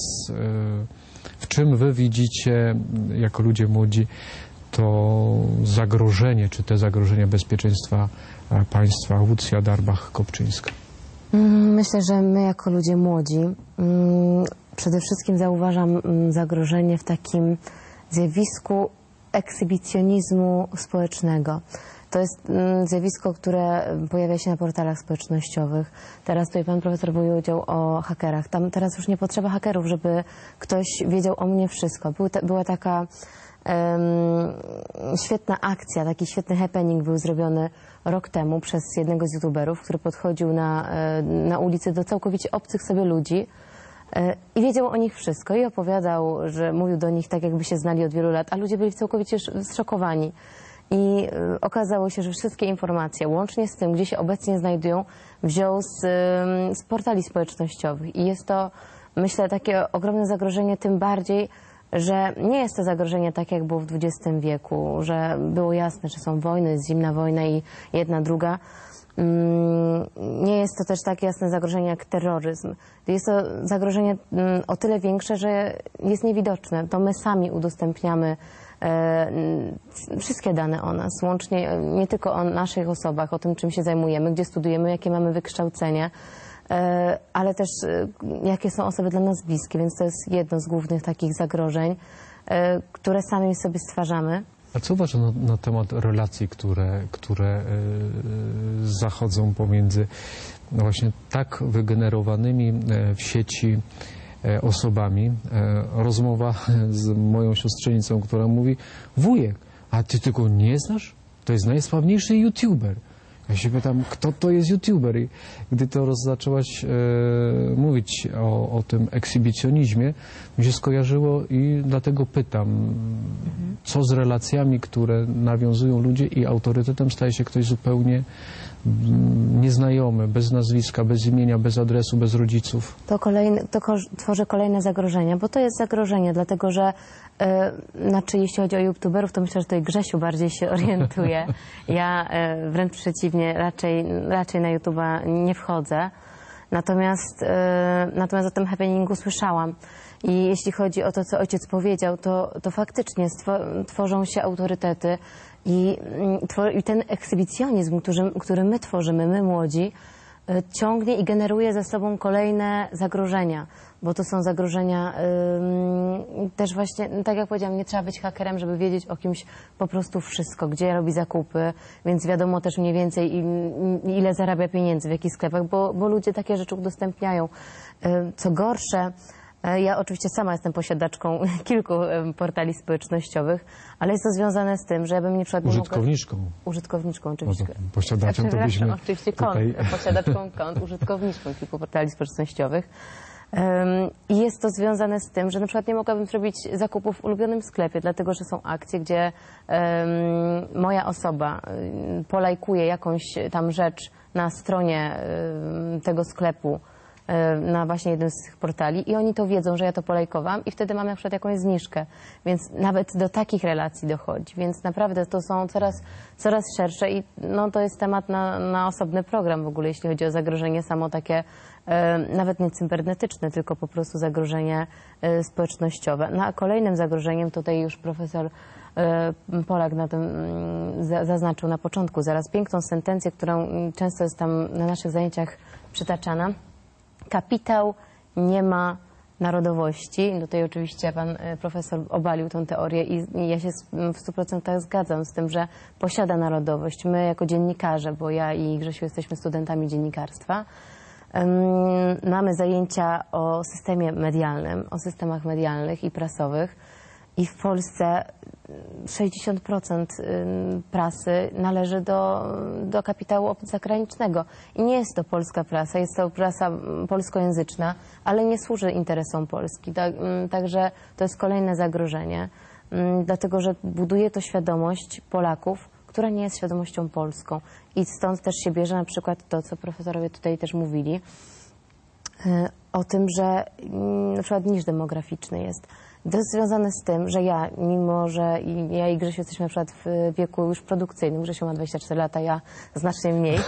A: w czym wy widzicie, jako ludzie młodzi, to zagrożenie, czy te zagrożenia bezpieczeństwa państwa? Łucja Darbach-Kopczyńska.
E: Myślę, że my jako ludzie młodzi przede wszystkim zauważam zagrożenie w takim zjawisku ekshibicjonizmu społecznego. To jest zjawisko, które pojawia się na portalach społecznościowych. Teraz tutaj pan profesor powiedział o hakerach. Tam teraz już nie potrzeba hakerów, żeby ktoś wiedział o mnie wszystko. Był ta, była taka um, świetna akcja, taki świetny happening był zrobiony rok temu przez jednego z youtuberów, który podchodził na, na ulicy do całkowicie obcych sobie ludzi i wiedział o nich wszystko i opowiadał, że mówił do nich tak, jakby się znali od wielu lat, a ludzie byli całkowicie zszokowani. I okazało się, że wszystkie informacje, łącznie z tym, gdzie się obecnie znajdują, wziął z, z portali społecznościowych. I jest to, myślę, takie ogromne zagrożenie, tym bardziej, że nie jest to zagrożenie tak, jak było w dwudziestym wieku, że było jasne, że są wojny, jest zimna wojna i jedna, druga. Nie jest to też tak jasne zagrożenie jak terroryzm. Jest to zagrożenie o tyle większe, że jest niewidoczne. To my sami udostępniamy wszystkie dane o nas, łącznie nie tylko o naszych osobach, o tym, czym się zajmujemy, gdzie studujemy, jakie mamy wykształcenie, ale też jakie są osoby dla nas bliskie, więc to jest jedno z głównych takich zagrożeń, które sami sobie stwarzamy.
A: A co uważa na, na temat relacji, które, które y, zachodzą pomiędzy no właśnie tak wygenerowanymi w sieci osobami? Rozmowa z moją siostrzenicą, która mówi: wujek, a ty tego nie znasz? To jest najsławniejszy youtuber. Ja się pytam, kto to jest youtuber? I gdy to roz, zaczęłaś e, mówić o, o tym ekshibicjonizmie, mi się skojarzyło i dlatego pytam, mhm. co z relacjami, które nawiązują ludzie i autorytetem staje się ktoś zupełnie mm, nieznajomy, bez nazwiska, bez imienia, bez adresu, bez rodziców.
E: To, kolejne, to ko tworzy kolejne zagrożenia, bo to jest zagrożenie, dlatego że znaczy, jeśli chodzi o youtuberów, to myślę, że tutaj Grzesiu bardziej się orientuje. Ja wręcz przeciwnie, raczej, raczej na YouTube'a nie wchodzę. Natomiast, natomiast o tym happeningu słyszałam. I jeśli chodzi o to, co ojciec powiedział, to, to faktycznie tworzą się autorytety i, i ten ekshibicjonizm, który, który my tworzymy, my młodzi, ciągnie i generuje ze sobą kolejne zagrożenia, bo to są zagrożenia yy, też właśnie, tak jak powiedziałam, nie trzeba być hakerem, żeby wiedzieć o kimś po prostu wszystko, gdzie robi zakupy, więc wiadomo też mniej więcej ile zarabia pieniędzy, w jakich sklepach, bo, bo ludzie takie rzeczy udostępniają. Yy, co gorsze, ja oczywiście sama jestem posiadaczką kilku portali społecznościowych, ale jest to związane z tym, że ja bym nie przykład...
A: Użytkowniczką.
E: Mogła... Użytkowniczką, oczywiście.
A: No to posiadaczem to byśmy
E: oczywiście
A: tutaj...
E: kont, posiadaczką kont, użytkowniczką kilku portali społecznościowych. Um, I jest to związane z tym, że na przykład nie mogłabym zrobić zakupów w ulubionym sklepie, dlatego że są akcje, gdzie um, moja osoba um, polajkuje jakąś tam rzecz na stronie um, tego sklepu, na właśnie jednym z tych portali i oni to wiedzą, że ja to polajkowałam i wtedy mam na przykład jakąś zniżkę, więc nawet do takich relacji dochodzi, więc naprawdę to są coraz, coraz szersze i no, to jest temat na, na osobny program w ogóle, jeśli chodzi o zagrożenie samo takie, e, nawet nie cybernetyczne, tylko po prostu zagrożenie e, społecznościowe. No a kolejnym zagrożeniem, tutaj już profesor e, Polak na tym mm, za, zaznaczył na początku, zaraz piękną sentencję, którą często jest tam na naszych zajęciach przytaczana. Kapitał nie ma narodowości. Tutaj oczywiście pan profesor obalił tę teorię i ja się w stu procentach zgadzam z tym, że posiada narodowość. My jako dziennikarze, bo ja i Grzesiu jesteśmy studentami dziennikarstwa, um, mamy zajęcia o systemie medialnym, o systemach medialnych i prasowych i w Polsce sześćdziesiąt procent prasy należy do, do kapitału zagranicznego. I nie jest to polska prasa, jest to prasa polskojęzyczna, ale nie służy interesom Polski. Tak, także to jest kolejne zagrożenie, dlatego że buduje to świadomość Polaków, która nie jest świadomością polską. I stąd też się bierze na przykład to, co profesorowie tutaj też mówili, o tym, że na przykład niż demograficzny jest. To jest związane z tym, że ja, mimo że i ja i Grzesiu jesteśmy na przykład w wieku już produkcyjnym, Grzesiu ma dwadzieścia cztery lata, ja znacznie mniej.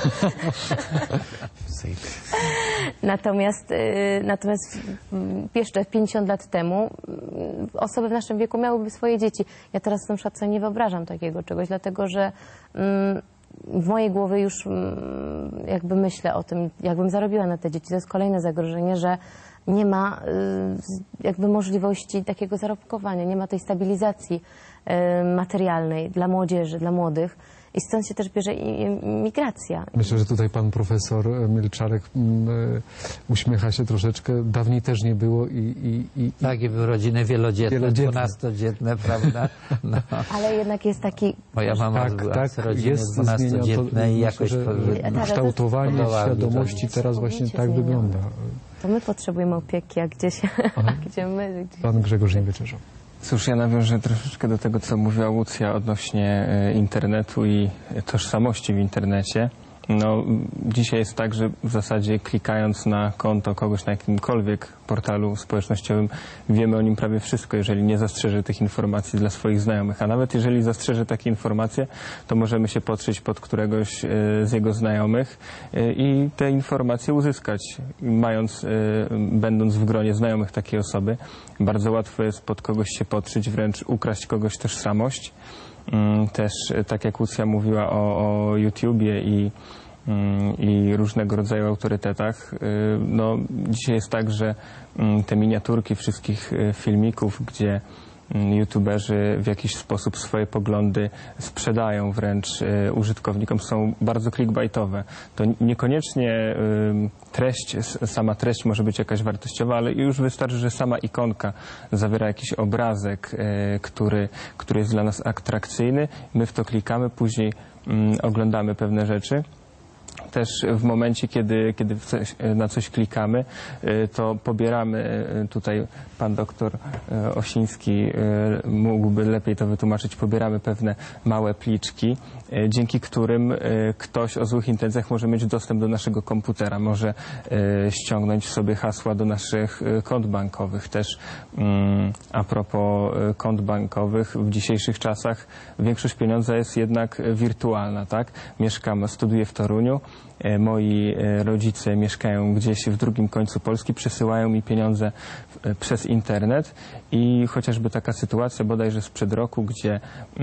E: natomiast, natomiast jeszcze pięćdziesiąt lat temu osoby w naszym wieku miałyby swoje dzieci. Ja teraz na przykład sobie nie wyobrażam takiego czegoś, dlatego że w mojej głowie już jakby myślę o tym, jakbym zarobiła na te dzieci. To jest kolejne zagrożenie, że nie ma jakby możliwości takiego zarobkowania, nie ma tej stabilizacji materialnej dla młodzieży, dla młodych i stąd się też bierze migracja.
A: Myślę, że tutaj pan profesor Milczarek um, uśmiecha się troszeczkę. Dawniej też nie było i... i, i
C: tak, i były rodziny wielodzietne,
A: wielodzietne.
C: dwunastodzietne, prawda? No.
E: Ale jednak jest taki...
C: Moja mama
A: tak,
C: była
A: tak,
C: z rodziny
A: jest
C: dwunastodzietnej i jakoś...
A: Kształtowanie świadomości teraz właśnie tak wygląda.
E: To my potrzebujemy opieki, a gdzieś, gdzie my... Gdzie...
A: Pan Grzegorz Niewyczerza.
F: Cóż, ja nawiążę troszeczkę do tego, co mówiła Łucja odnośnie internetu i tożsamości w internecie. No, dzisiaj jest tak, że w zasadzie klikając na konto kogoś na jakimkolwiek portalu społecznościowym wiemy o nim prawie wszystko, jeżeli nie zastrzeże tych informacji dla swoich znajomych. A nawet jeżeli zastrzeże takie informacje, to możemy się podszyć pod któregoś e, z jego znajomych e, i te informacje uzyskać, mając, e, będąc w gronie znajomych takiej osoby. Bardzo łatwo jest pod kogoś się podszyć, wręcz ukraść kogoś tożsamość. Też, tak jak Łucja mówiła o, o YouTubie i, i różnego rodzaju autorytetach, no, dzisiaj jest tak, że te miniaturki wszystkich filmików, gdzie youtuberzy w jakiś sposób swoje poglądy sprzedają wręcz użytkownikom, są bardzo clickbaitowe. To niekoniecznie treść, sama treść może być jakaś wartościowa, ale już wystarczy, że sama ikonka zawiera jakiś obrazek, który, który jest dla nas atrakcyjny. My w to klikamy, później oglądamy pewne rzeczy. Też w momencie, kiedy, kiedy coś, na coś klikamy, to pobieramy, tutaj pan doktor Osiński mógłby lepiej to wytłumaczyć, pobieramy pewne małe pliczki, dzięki którym ktoś o złych intencjach może mieć dostęp do naszego komputera, może ściągnąć sobie hasła do naszych kont bankowych. Też a propos kont bankowych, w dzisiejszych czasach większość pieniądza jest jednak wirtualna, tak? Mieszkam, studiuję w Toruniu. Moi rodzice mieszkają gdzieś w drugim końcu Polski, przesyłają mi pieniądze przez internet i chociażby taka sytuacja bodajże sprzed roku, gdzie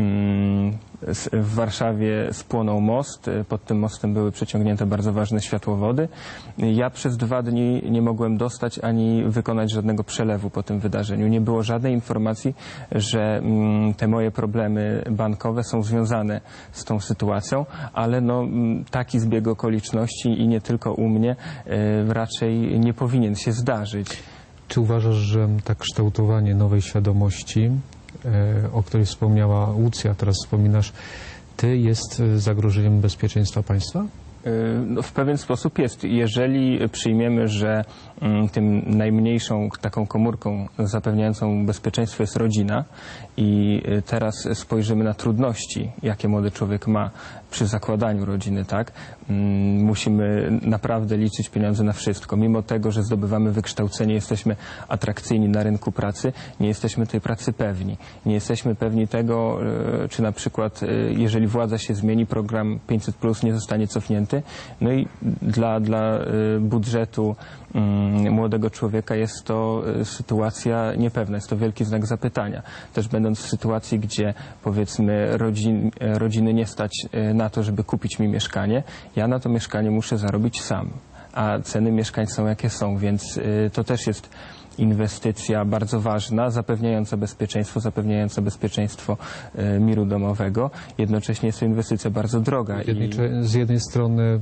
F: w Warszawie spłonął most, pod tym mostem były przeciągnięte bardzo ważne światłowody. Ja przez dwa dni nie mogłem dostać ani wykonać żadnego przelewu po tym wydarzeniu. Nie było żadnej informacji, że te moje problemy bankowe są związane z tą sytuacją, ale no, taki zbieg okoliczności i nie tylko u mnie raczej nie powinien się zdarzyć.
A: Czy uważasz, że tak kształtowanie nowej świadomości, o której wspomniała Łucja, teraz wspominasz ty, jest zagrożeniem bezpieczeństwa państwa?
F: No, w pewien sposób jest. Jeżeli przyjmiemy, że tym najmniejszą taką komórką zapewniającą bezpieczeństwo jest rodzina i teraz spojrzymy na trudności, jakie młody człowiek ma przy zakładaniu rodziny, tak? Musimy naprawdę liczyć pieniądze na wszystko. Mimo tego, że zdobywamy wykształcenie, jesteśmy atrakcyjni na rynku pracy, nie jesteśmy tej pracy pewni. Nie jesteśmy pewni tego, czy na przykład, jeżeli władza się zmieni, program pięćset plus nie zostanie cofnięty. No i dla, dla budżetu młodego człowieka jest to sytuacja niepewna, jest to wielki znak zapytania. Też będąc w sytuacji, gdzie powiedzmy rodzin, rodziny nie stać na to, żeby kupić mi mieszkanie, ja na to mieszkanie muszę zarobić sam, a ceny mieszkań są jakie są, więc to też jest inwestycja bardzo ważna, zapewniająca bezpieczeństwo, zapewniająca bezpieczeństwo e, miru domowego. Jednocześnie jest to inwestycja bardzo droga.
A: I... Z jednej strony e,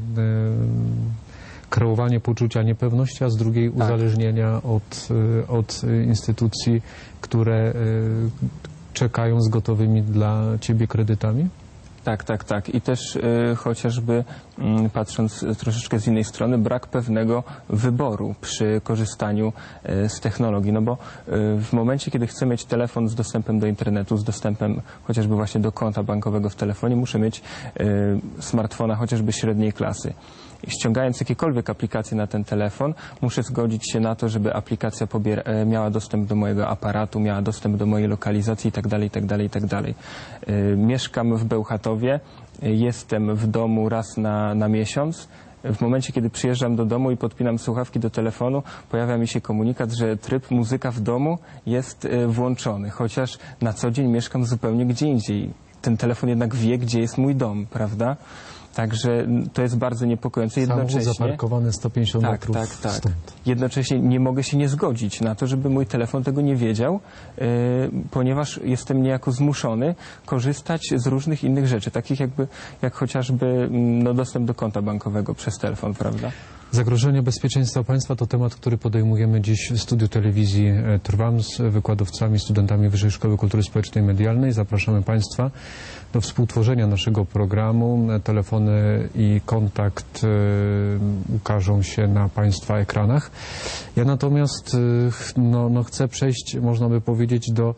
A: kreowanie poczucia niepewności, a z drugiej tak. uzależnienia od, e, od instytucji, które e, czekają z gotowymi dla ciebie kredytami?
F: Tak, tak, tak. I też y, chociażby y, patrząc troszeczkę z innej strony, brak pewnego wyboru przy korzystaniu y, z technologii. No bo y, w momencie, kiedy chcę mieć telefon z dostępem do internetu, z dostępem chociażby właśnie do konta bankowego w telefonie, muszę mieć y, smartfona chociażby średniej klasy. Ściągając jakiekolwiek aplikacje na ten telefon, muszę zgodzić się na to, żeby aplikacja pobiera, miała dostęp do mojego aparatu, miała dostęp do mojej lokalizacji itd., itd., itd. Mieszkam w Bełchatowie, jestem w domu raz na, na miesiąc. W momencie, kiedy przyjeżdżam do domu i podpinam słuchawki do telefonu, pojawia mi się komunikat, że tryb muzyka w domu jest włączony, chociaż na co dzień mieszkam zupełnie gdzie indziej. Ten telefon jednak wie, gdzie jest mój dom, prawda? Także to jest bardzo niepokojące. Jednocześnie
A: samochód zaparkowany sto pięćdziesiąt
F: tak,
A: metrów
F: tak, tak.
A: stąd.
F: Jednocześnie nie mogę się nie zgodzić na to, żeby mój telefon tego nie wiedział, yy, ponieważ jestem niejako zmuszony korzystać z różnych innych rzeczy, takich jakby, jak chociażby no, dostęp do konta bankowego przez telefon, prawda?
A: Zagrożenie bezpieczeństwa państwa to temat, który podejmujemy dziś w studiu telewizji Trwam z wykładowcami, studentami Wyższej Szkoły Kultury Społecznej i Medialnej. Zapraszamy Państwa do współtworzenia naszego programu. Telefony i kontakt y, ukażą się na Państwa ekranach. Ja natomiast y, no, no chcę przejść, można by powiedzieć, do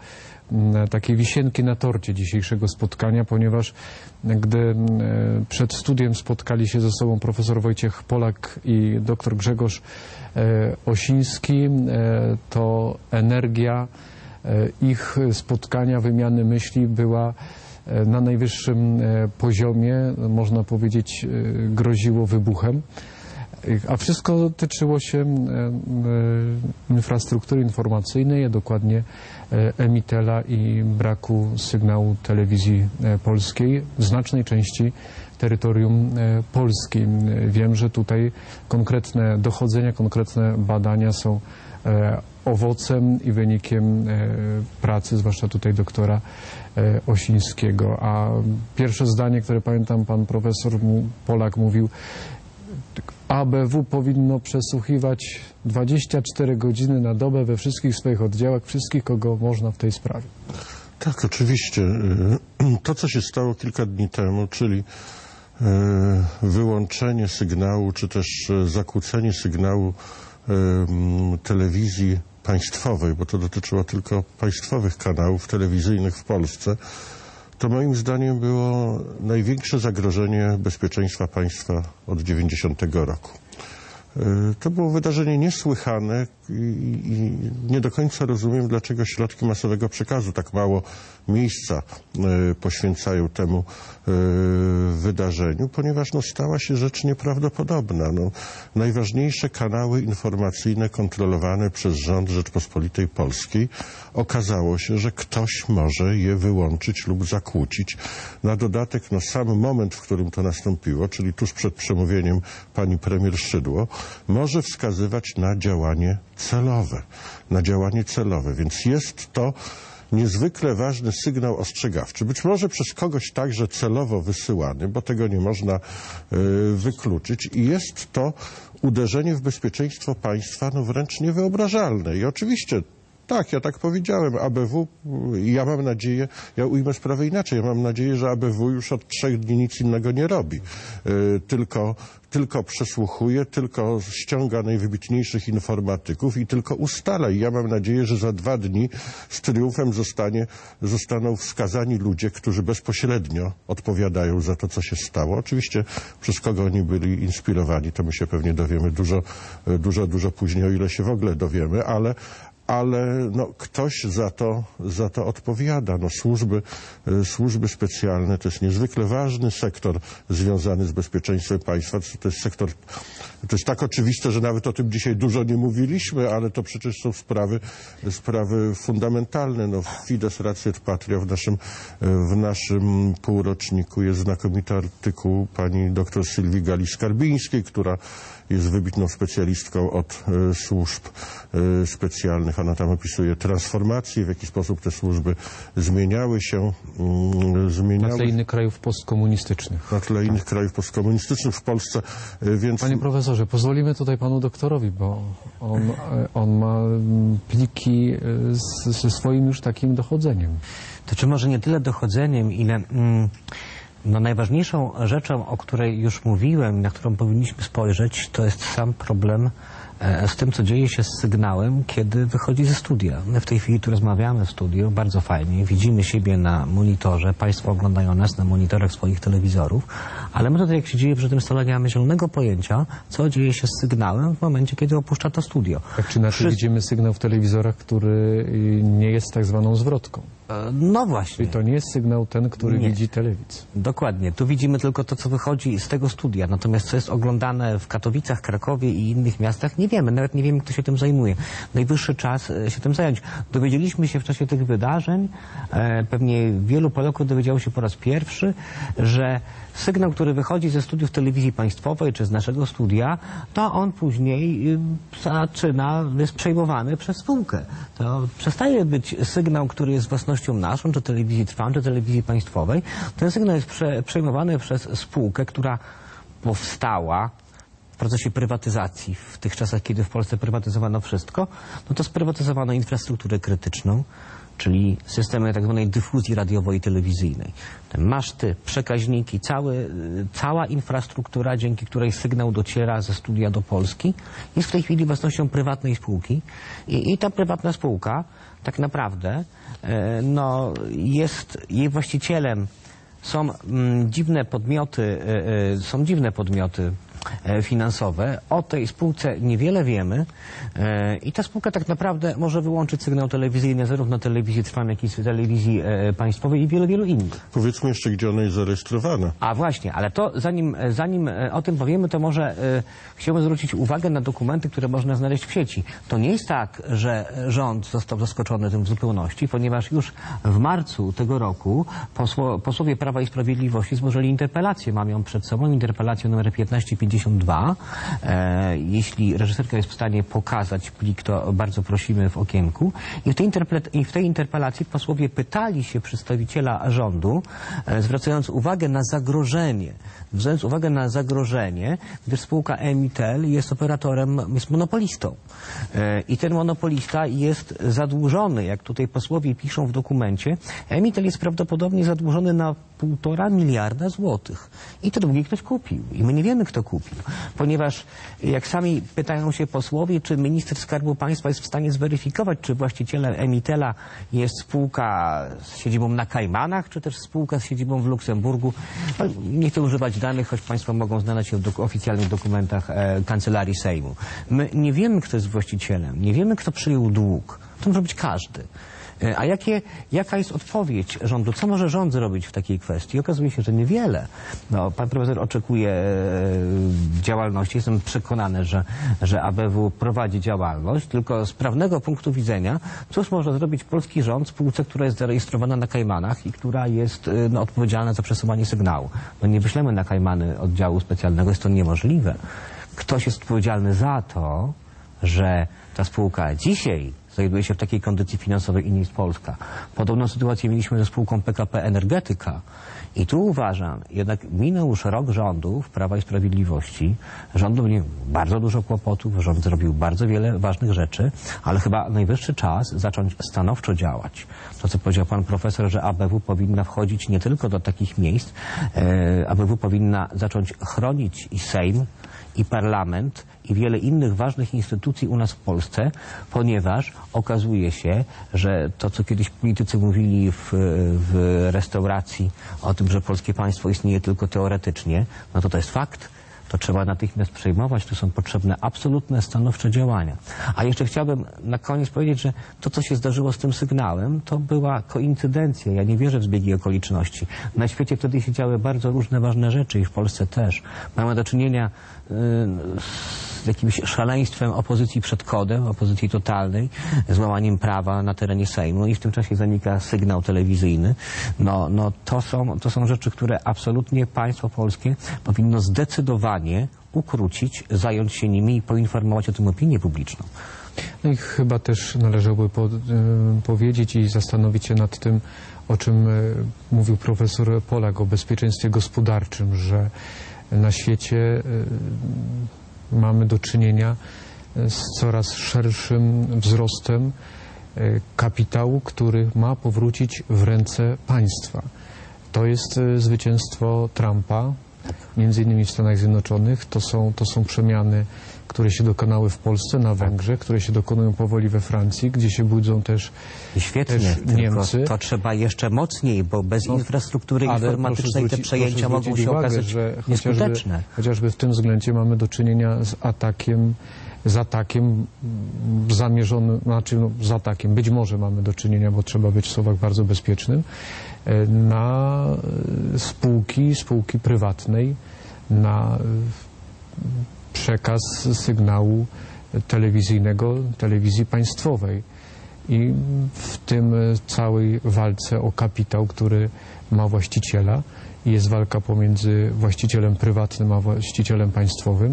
A: takiej wisienki na torcie dzisiejszego spotkania, ponieważ gdy e, przed studiem spotkali się ze sobą profesor Wojciech Polak i dr Grzegorz e, Osiński, e, to energia e, ich spotkania, wymiany myśli była e, na najwyższym e, poziomie, można powiedzieć, e, groziło wybuchem. A wszystko tyczyło się infrastruktury informacyjnej, a dokładnie Emitela i braku sygnału telewizji polskiej w znacznej części terytorium Polski. Wiem, że tutaj konkretne dochodzenia, konkretne badania są owocem i wynikiem pracy, zwłaszcza tutaj doktora Osińskiego. A pierwsze zdanie, które pamiętam, pan profesor Polak mówił: A B W powinno przesłuchiwać dwadzieścia cztery godziny na dobę we wszystkich swoich oddziałach, wszystkich, kogo można w tej sprawie.
B: Tak, oczywiście. To, co się stało kilka dni temu, czyli wyłączenie sygnału, czy też zakłócenie sygnału telewizji państwowej, bo to dotyczyło tylko państwowych kanałów telewizyjnych w Polsce, to moim zdaniem było największe zagrożenie bezpieczeństwa państwa od dziewięćdziesiątego roku. To było wydarzenie niesłychane i, i nie do końca rozumiem, dlaczego środki masowego przekazu tak mało miejsca y, poświęcają temu y, wydarzeniu, ponieważ no, stała się rzecz nieprawdopodobna. No, najważniejsze kanały informacyjne kontrolowane przez rząd Rzeczpospolitej Polskiej, okazało się, że ktoś może je wyłączyć lub zakłócić. Na dodatek no, sam moment, w którym to nastąpiło, czyli tuż przed przemówieniem pani premier Szydło, może wskazywać na działanie celowe. Na działanie celowe, więc jest to niezwykle ważny sygnał ostrzegawczy. Być może przez kogoś także celowo wysyłany, bo tego nie można y, wykluczyć. I jest to uderzenie w bezpieczeństwo państwa no wręcz niewyobrażalne. I oczywiście tak, ja tak powiedziałem, A B W, ja mam nadzieję, ja ujmę sprawę inaczej, ja mam nadzieję, że A B W już od trzech dni nic innego nie robi, y, tylko, tylko przesłuchuje, tylko ściąga najwybitniejszych informatyków i tylko ustala. I ja mam nadzieję, że za dwa dni z triumfem zostanie, zostaną wskazani ludzie, którzy bezpośrednio odpowiadają za to, co się stało. Oczywiście przez kogo oni byli inspirowani, to my się pewnie dowiemy dużo, dużo, dużo później, o ile się w ogóle dowiemy, ale ale no, ktoś za to, za to odpowiada. No, służby, y, służby specjalne to jest niezwykle ważny sektor związany z bezpieczeństwem państwa. To, to jest sektor, to jest tak oczywiste, że nawet o tym dzisiaj dużo nie mówiliśmy, ale to przecież są sprawy, sprawy fundamentalne. No, Fides Ratiet Patria w naszym, w naszym półroczniku jest znakomity artykuł pani dr Sylwii Gali-Skarbińskiej, która jest wybitną specjalistką od y, służb y, specjalnych. Ona tam opisuje transformację, w jaki sposób te służby zmieniały się. Y, zmieniały...
A: Na tle innych krajów postkomunistycznych.
B: Na tle innych krajów postkomunistycznych w Polsce, y, więc...
A: Panie profesorze, pozwolimy tutaj panu doktorowi, bo on, on ma pliki z, ze swoim już takim dochodzeniem.
D: To czy może nie tyle dochodzeniem, ile... Mm, No najważniejszą rzeczą, o której już mówiłem, na którą powinniśmy spojrzeć, to jest sam problem z tym, co dzieje się z sygnałem, kiedy wychodzi ze studia. My w tej chwili tu rozmawiamy w studiu, bardzo fajnie, widzimy siebie na monitorze, państwo oglądają nas na monitorach swoich telewizorów, ale my tutaj, jak się dzieje przy tym stole, nie mamy zielonego pojęcia, co dzieje się z sygnałem w momencie, kiedy opuszcza to studio.
A: Tak czy inaczej
D: Przy...
A: widzimy sygnał w telewizorach, który nie jest tak zwaną zwrotką.
D: No właśnie.
A: I to nie jest sygnał ten, który
D: nie.
A: widzi telewizor.
D: Dokładnie. Tu widzimy tylko to, co wychodzi z tego studia. Natomiast co jest oglądane w Katowicach, Krakowie i innych miastach, nie wiemy. Nawet nie wiemy, kto się tym zajmuje. Najwyższy czas się tym zająć. Dowiedzieliśmy się w czasie tych wydarzeń, e, pewnie wielu Polaków dowiedziało się po raz pierwszy, że sygnał, który wychodzi ze studiów telewizji państwowej czy z naszego studia, to on później y, zaczyna, jest przejmowany przez spółkę. To przestaje być sygnał, który jest własnością naszą, czy telewizji Trwam, czy telewizji państwowej. Ten sygnał jest prze, przejmowany przez spółkę, która powstała w procesie prywatyzacji, w tych czasach, kiedy w Polsce prywatyzowano wszystko, no to sprywatyzowano infrastrukturę krytyczną, czyli systemy tak zwanej dyfuzji radiowej i telewizyjnej. Te maszty, przekaźniki, cały, cała infrastruktura, dzięki której sygnał dociera ze studia do Polski, jest w tej chwili własnością prywatnej spółki i, i ta prywatna spółka tak naprawdę e, no, jest jej właścicielem. Są mm, dziwne podmioty, e, e, są dziwne podmioty e, finansowe. O tej spółce niewiele wiemy e, i ta spółka tak naprawdę może wyłączyć sygnał telewizyjny zarówno telewizji Trwam, jak i telewizji e, państwowej i wielu, wielu innych.
B: Powiedzmy jeszcze, gdzie ona jest zarejestrowana.
D: A właśnie, ale to zanim, zanim o tym powiemy, to może e, chciałbym zwrócić uwagę na dokumenty, które można znaleźć w sieci. To nie jest tak, że rząd został zaskoczony tym w zupełności, ponieważ już w marcu tego roku posło, posłowie Prawa i Sprawiedliwości złożyli interpelację. Mam ją przed sobą, interpelację numer piętnaście pięćdziesiąt dwa. E, jeśli reżyserka jest w stanie pokazać plik, to bardzo prosimy w okienku. I w tej, i w tej interpelacji posłowie pytali się przedstawiciela rządu, e, zwracając uwagę na zagrożenie, zwracając uwagę na zagrożenie, gdyż spółka Emitel jest operatorem, jest monopolistą. E, I ten monopolista jest zadłużony, jak tutaj posłowie piszą w dokumencie. Emitel jest prawdopodobnie zadłużony na półtora miliarda złotych. I te długi ktoś kupił. I my nie wiemy, kto kupił. Ponieważ, jak sami pytają się posłowie, czy minister Skarbu Państwa jest w stanie zweryfikować, czy właścicielem Emitela jest spółka z siedzibą na Kajmanach, czy też spółka z siedzibą w Luksemburgu. No, nie chcę używać danych, choć Państwo mogą znaleźć się w doku oficjalnych dokumentach e, Kancelarii Sejmu. My nie wiemy, kto jest właścicielem. Nie wiemy, kto przyjął dług. To może być każdy. A jakie, jaka jest odpowiedź rządu? Co może rząd zrobić w takiej kwestii? Okazuje się, że niewiele. No, pan profesor oczekuje e, działalności. Jestem przekonany, że, że A B W prowadzi działalność, tylko z prawnego punktu widzenia, cóż może zrobić polski rząd spółce, która jest zarejestrowana na Kajmanach i która jest e, no, odpowiedzialna za przesuwanie sygnału. No nie wyślemy na Kajmany oddziału specjalnego, jest to niemożliwe. Ktoś jest odpowiedzialny za to, że ta spółka dzisiaj znajduje się w takiej kondycji finansowej i nie jest Polska. Podobną sytuację mieliśmy ze spółką P K P Energetyka. I tu uważam, jednak minął już rok rządów Prawa i Sprawiedliwości. Rząd miał bardzo dużo kłopotów, rząd zrobił bardzo wiele ważnych rzeczy, ale chyba najwyższy czas zacząć stanowczo działać. To, co powiedział pan profesor, że A B W powinna wchodzić nie tylko do takich miejsc, e, A B W powinna zacząć chronić i Sejm, i Parlament, i wiele innych ważnych instytucji u nas w Polsce, ponieważ okazuje się, że to, co kiedyś politycy mówili w, w restauracji o tym, że polskie państwo istnieje tylko teoretycznie, no to to jest fakt. To trzeba natychmiast przejmować, tu są potrzebne absolutne, stanowcze działania. A jeszcze chciałbym na koniec powiedzieć, że to, co się zdarzyło z tym sygnałem, to była koincydencja. Ja nie wierzę w zbiegi okoliczności. Na świecie wtedy się działy bardzo różne ważne rzeczy i w Polsce też. Mamy do czynienia yy, z jakimś szaleństwem opozycji przed kodem, opozycji totalnej, złamaniem prawa na terenie Sejmu i w tym czasie zanika sygnał telewizyjny. No, no to są, to są rzeczy, które absolutnie państwo polskie powinno zdecydowanie ukrócić, zająć się nimi i poinformować o tym opinię publiczną.
A: No i chyba też należałoby po, y, powiedzieć i zastanowić się nad tym, o czym y, mówił profesor Polak, o bezpieczeństwie gospodarczym, że na świecie y, mamy do czynienia z coraz szerszym wzrostem y, kapitału, który ma powrócić w ręce państwa. To jest y, zwycięstwo Trumpa, między innymi w Stanach Zjednoczonych. To są, to są przemiany, które się dokonały w Polsce, na Węgrzech, które się dokonują powoli we Francji, gdzie się budzą też,
D: Świetnie,
A: też Niemcy.
D: To trzeba jeszcze mocniej, bo bez
A: no,
D: infrastruktury informatycznej
A: zwróci,
D: te przejęcia mogą się
A: uwagę,
D: okazać
A: że
D: nieskuteczne.
A: Chociażby, chociażby w tym względzie mamy do czynienia z atakiem, z atakiem zamierzonym, znaczy no, z atakiem, być może mamy do czynienia, bo trzeba być w słowach bardzo bezpiecznym, na spółki, spółki prywatnej, na przekaz sygnału telewizyjnego, telewizji państwowej. I w tym całej walce o kapitał, który ma właściciela, jest walka pomiędzy właścicielem prywatnym a właścicielem państwowym,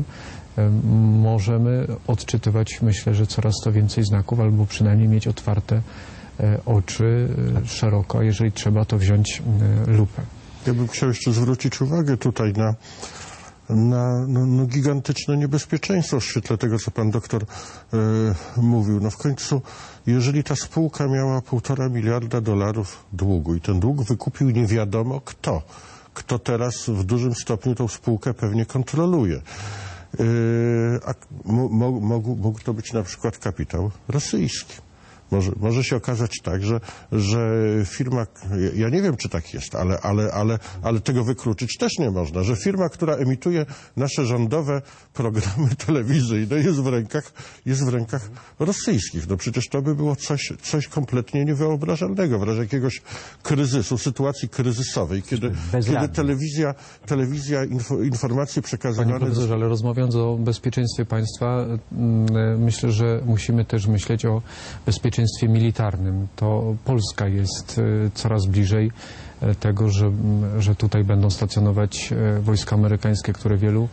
A: możemy odczytywać, myślę, że coraz to więcej znaków, albo przynajmniej mieć otwarte oczy szeroko, a jeżeli trzeba, to wziąć lupę.
B: Ja bym chciał jeszcze zwrócić uwagę tutaj na na no, no gigantyczne niebezpieczeństwo w świetle tego, co pan doktor e, mówił. No w końcu, jeżeli ta spółka miała półtora miliarda dolarów długu i ten dług wykupił nie wiadomo kto, kto teraz w dużym stopniu tą spółkę pewnie kontroluje. E, a mógł, mógł, mógł to być na przykład kapitał rosyjski. Może, może się okazać tak, że, że firma, ja nie wiem, czy tak jest, ale, ale, ale, ale tego wykluczyć też nie można, że firma, która emituje nasze rządowe programy telewizyjne jest w rękach, jest w rękach rosyjskich. No przecież to by było coś, coś kompletnie niewyobrażalnego. W razie jakiegoś kryzysu, sytuacji kryzysowej, kiedy, kiedy telewizja, telewizja info, informacje przekazywane...
A: Panie profesorze, ale rozmawiając o bezpieczeństwie państwa, myślę, że musimy też myśleć o bezpieczeństwie militarnym. To Polska jest coraz bliżej tego, że, że tutaj będą stacjonować wojska amerykańskie, które wielu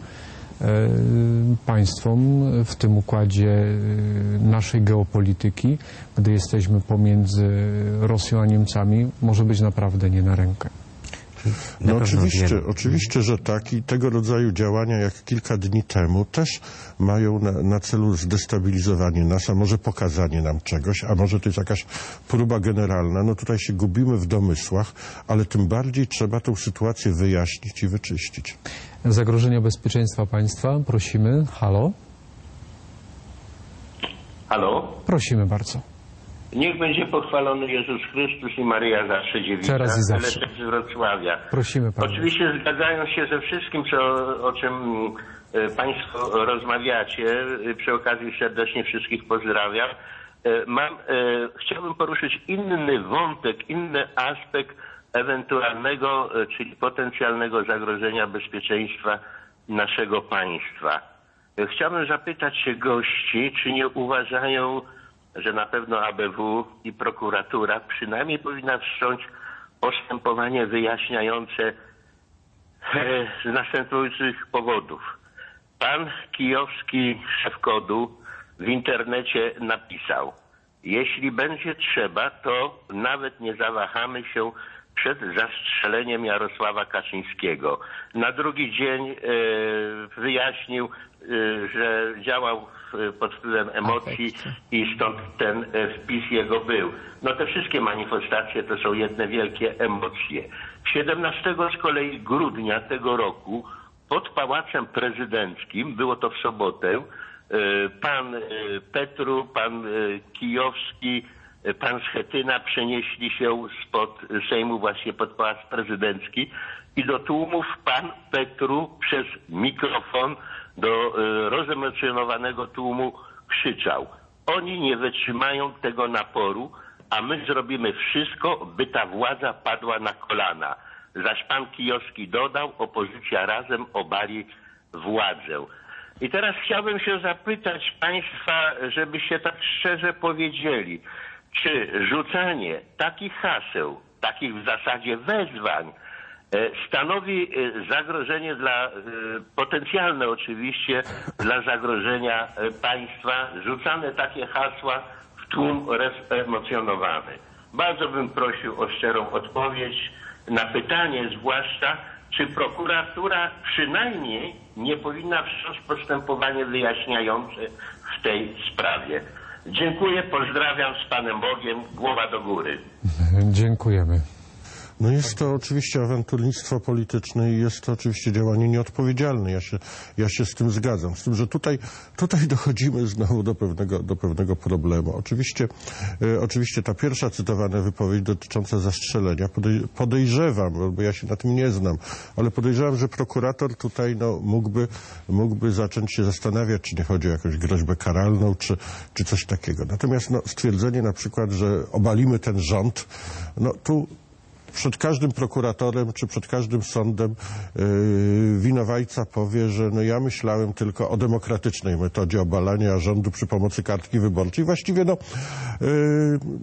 A: państwom w tym układzie naszej geopolityki, gdy jesteśmy pomiędzy Rosją a Niemcami, może być naprawdę nie na rękę.
B: No oczywiście, oczywiście, że tak i tego rodzaju działania jak kilka dni temu też mają na, na celu zdestabilizowanie nas, a może pokazanie nam czegoś, a może to jest jakaś próba generalna. No tutaj się gubimy w domysłach, ale tym bardziej trzeba tę sytuację wyjaśnić i wyczyścić.
A: Zagrożenia bezpieczeństwa państwa, prosimy. Halo?
G: Halo?
A: Prosimy bardzo.
G: Niech będzie pochwalony Jezus Chrystus i Maryja zawsze dziewica.
A: Teraz i zawsze.
G: Leszek z Wrocławia.
A: Prosimy pana.
G: Oczywiście zgadzając się ze wszystkim, co, o czym państwo rozmawiacie, przy okazji serdecznie wszystkich pozdrawiam. Mam, chciałbym poruszyć inny wątek, inny aspekt ewentualnego, czyli potencjalnego zagrożenia bezpieczeństwa naszego państwa. Chciałbym zapytać się gości, czy nie uważają, że na pewno A B W i prokuratura przynajmniej powinna wszcząć postępowanie wyjaśniające z następujących powodów. Pan Kijowski, szef kodu, w internecie napisał: jeśli będzie trzeba, to nawet nie zawahamy się przed zastrzeleniem Jarosława Kaczyńskiego. Na drugi dzień e, wyjaśnił, e, że działał w, pod wpływem emocji i stąd ten e, wpis jego był. No te wszystkie manifestacje to są jedne wielkie emocje. siedemnastego z kolei grudnia tego roku pod Pałacem Prezydenckim, było to w sobotę, e, pan e, Petru, pan e, Kijowski, pan Schetyna przenieśli się spod Sejmu właśnie pod Pałac Prezydencki i do tłumów pan Petru przez mikrofon do y, rozemocjonowanego tłumu krzyczał: oni nie wytrzymają tego naporu, a my zrobimy wszystko, by ta władza padła na kolana. Zaś pan Kijowski dodał: opozycja razem obali władzę. I teraz chciałbym się zapytać państwa, żebyście tak szczerze powiedzieli, czy rzucanie takich haseł, takich w zasadzie wezwań stanowi zagrożenie dla, potencjalne oczywiście, dla zagrożenia państwa, rzucane takie hasła w tłum rozemocjonowany. Bardzo bym prosił o szczerą odpowiedź na pytanie, zwłaszcza czy prokuratura przynajmniej nie powinna wszcząć postępowanie wyjaśniające w tej sprawie. Dziękuję, pozdrawiam, z Panem Bogiem, głowa do góry.
A: Dziękujemy.
B: No jest to oczywiście awanturnictwo polityczne i jest to oczywiście działanie nieodpowiedzialne. Ja się, ja się z tym zgadzam. Z tym, że tutaj, tutaj dochodzimy znowu do pewnego, do pewnego problemu. Oczywiście, e, oczywiście ta pierwsza cytowana wypowiedź dotycząca zastrzelenia, podej, podejrzewam, bo ja się na tym nie znam, ale podejrzewam, że prokurator tutaj no, mógłby, mógłby zacząć się zastanawiać, czy nie chodzi o jakąś groźbę karalną, czy, czy coś takiego. Natomiast no, stwierdzenie na przykład, że obalimy ten rząd, no tu przed każdym prokuratorem czy przed każdym sądem yy, winowajca powie, że no ja myślałem tylko o demokratycznej metodzie obalania rządu przy pomocy kartki wyborczej. Właściwie no, yy,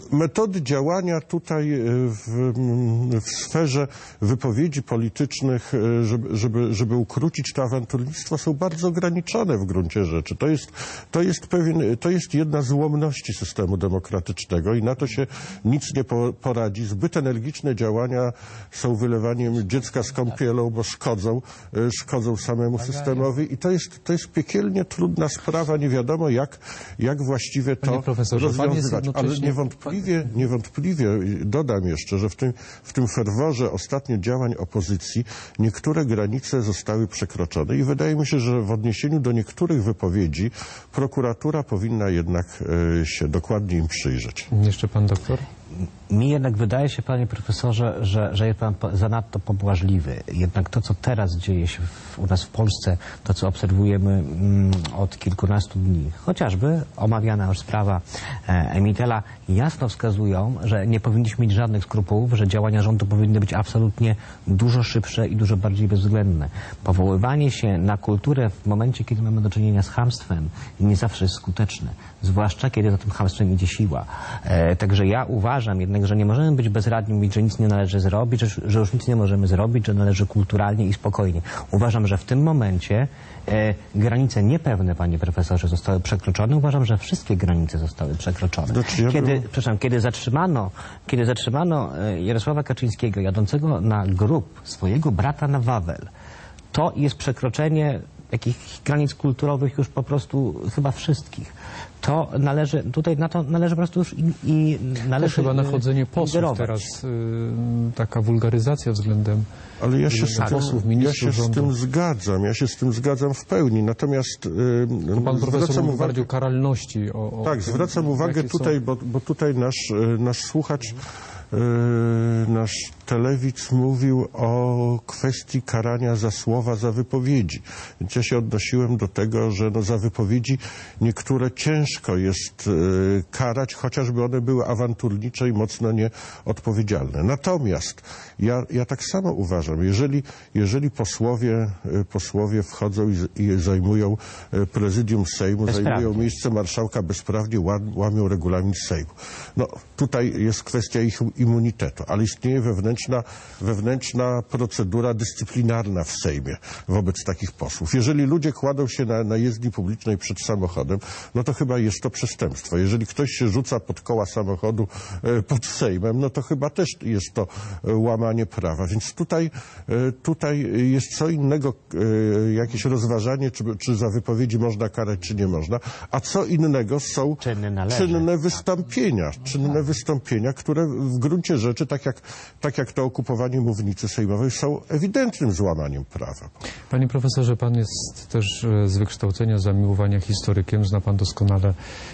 B: metody działania tutaj w, w sferze wypowiedzi politycznych, żeby, żeby, żeby ukrócić to awanturnictwo, są bardzo ograniczone w gruncie rzeczy. To jest, to jest pewien, to jest jedna z ułomności systemu demokratycznego i na to się nic nie po, poradzi. Zbyt energiczne działania są wylewaniem dziecka z kąpielą, bo szkodzą, szkodzą samemu systemowi i to jest, to jest piekielnie trudna sprawa. Nie wiadomo, jak, jak właściwie to rozwiązywać. Ale niewątpliwie, niewątpliwie dodam jeszcze, że w tym, w tym ferworze ostatnio działań opozycji niektóre granice zostały przekroczone i wydaje mi się, że w odniesieniu do niektórych wypowiedzi prokuratura powinna jednak e, się dokładnie im przyjrzeć.
A: Jeszcze pan doktor?
D: Mi jednak wydaje się, panie profesorze, że, że jest pan zanadto pobłażliwy. Jednak to, co teraz dzieje się w, u nas w Polsce, to, co obserwujemy mm, od kilkunastu dni, chociażby omawiana już sprawa e, Emitela, jasno wskazują, że nie powinniśmy mieć żadnych skrupułów, że działania rządu powinny być absolutnie dużo szybsze i dużo bardziej bezwzględne. Powoływanie się na kulturę w momencie, kiedy mamy do czynienia z chamstwem, nie zawsze jest skuteczne. Zwłaszcza, kiedy za tym chamstwem idzie siła. E, także ja uważam jednak, że nie możemy być bezradni, mówić, że nic nie należy zrobić, że, że już nic nie możemy zrobić, że należy kulturalnie i spokojnie. Uważam, że w tym momencie e, granice niepewne, panie profesorze, zostały przekroczone. Uważam, że wszystkie granice zostały przekroczone.
B: Znaczy, ja
D: kiedy,
B: bym...
D: przepraszam, kiedy zatrzymano, kiedy zatrzymano e, Jarosława Kaczyńskiego jadącego na grób swojego brata na Wawel, to jest przekroczenie jakichś granic kulturowych już po prostu chyba wszystkich. To należy, tutaj na to należy po prostu już i, i należy...
A: To chyba nachodzenie posłów
D: ingerować.
A: teraz, y, taka wulgaryzacja względem
B: Ale ja się, z tym,
A: posłów,
B: ja
A: ministrów
B: się z
A: rządu.
B: tym zgadzam, ja się z tym zgadzam w pełni, natomiast yy,
A: To pan profesor
B: zwracam
A: mówi
B: uwagę...
A: bardziej o karalności. O, o
B: Tak,
A: tym,
B: zwracam uwagę
A: jakie są-
B: tutaj, bo, bo tutaj nasz, y, nasz słuchacz, y, nasz telewidz mówił o kwestii karania za słowa, za wypowiedzi. Więc ja się odnosiłem do tego, że no za wypowiedzi niektóre ciężko jest y, karać, chociażby one były awanturnicze i mocno nieodpowiedzialne. Natomiast ja, ja tak samo uważam, jeżeli, jeżeli posłowie, y, posłowie wchodzą i, z- i zajmują y, prezydium Sejmu,
D: Bezprawnie.
B: zajmują miejsce marszałka bezprawnie, łam- łamią regulamin Sejmu. No tutaj jest kwestia ich immunitetu, ale istnieje wewnętrzna, wewnętrzna procedura dyscyplinarna w Sejmie wobec takich posłów. Jeżeli ludzie kładą się na, na jezdni publicznej przed samochodem, no to chyba jest to przestępstwo. Jeżeli ktoś się rzuca pod koła samochodu e, pod Sejmem, no to chyba też jest to e, łamanie prawa. Więc tutaj, e, tutaj jest co innego, e, jakieś rozważanie, czy, czy za wypowiedzi można karać, czy nie można, a co innego są
D: Czyny należy.
B: czynne wystąpienia, czynne wystąpienia, które w gruncie rzeczy, tak jak, tak jak to okupowanie mównicy sejmowej, są ewidentnym złamaniem prawa.
A: Panie profesorze, pan jest też e, z wykształcenia, zamiłowania historykiem. Zna pan doskonale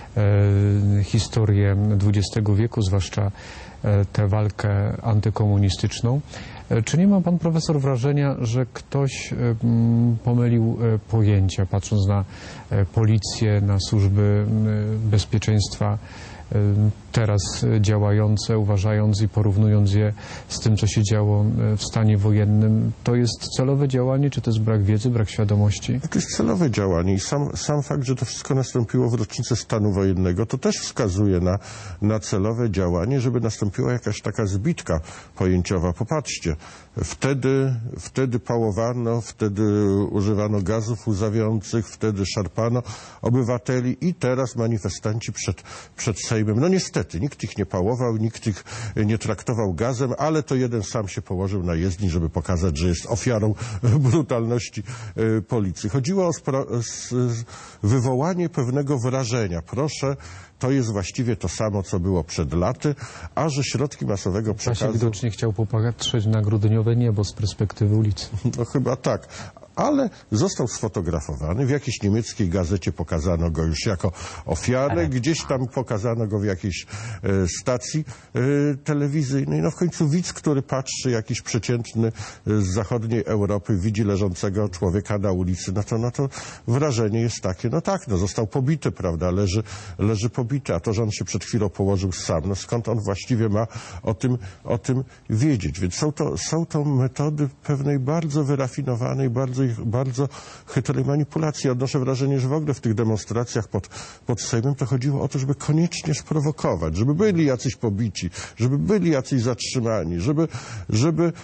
A: e, historię dwudziestego wieku, zwłaszcza e, tę walkę antykomunistyczną. E, czy nie ma pan profesor wrażenia, że ktoś e, m, pomylił e, pojęcia, patrząc na e, policję, na służby m, bezpieczeństwa teraz działające, uważając i porównując je z tym, co się działo w stanie wojennym, to jest celowe działanie, czy to jest brak wiedzy, brak świadomości?
B: To jest celowe działanie i sam, sam fakt, że to wszystko nastąpiło w rocznicę stanu wojennego, to też wskazuje na, na celowe działanie, żeby nastąpiła jakaś taka zbitka pojęciowa. Popatrzcie, wtedy, wtedy pałowano, wtedy używano gazów łzawiących, wtedy szarpano obywateli i teraz manifestanci przed, przed Sejmem. No niestety, nikt ich nie pałował, nikt ich nie traktował gazem, ale to jeden sam się położył na jezdni, żeby pokazać, że jest ofiarą brutalności y, policji. Chodziło o spra- s- s- wywołanie pewnego wrażenia. Proszę, to jest właściwie to samo, co było przed laty, a że środki masowego
A: Pan się
B: przekazu...
A: widocznie chciał popatrzeć na grudniowe niebo z perspektywy ulicy.
B: No chyba tak. Ale został sfotografowany. W jakiejś niemieckiej gazecie pokazano go już jako ofiarę. Gdzieś tam pokazano go w jakiejś e, stacji e, telewizyjnej. No w końcu widz, który patrzy, jakiś przeciętny e, z zachodniej Europy, widzi leżącego człowieka na ulicy, no to, no to wrażenie jest takie, no tak, no został pobity, prawda, leży, leży pobity, a to, że on się przed chwilą położył sam, no skąd on właściwie ma o tym, o tym wiedzieć? Więc są to, są to metody pewnej bardzo wyrafinowanej, bardzo bardzo, bardzo chytrej manipulacji. Odnoszę wrażenie, że w ogóle w tych demonstracjach pod, pod Sejmem to chodziło o to, żeby koniecznie sprowokować, żeby byli jacyś pobici, żeby byli jacyś zatrzymani, żeby, żeby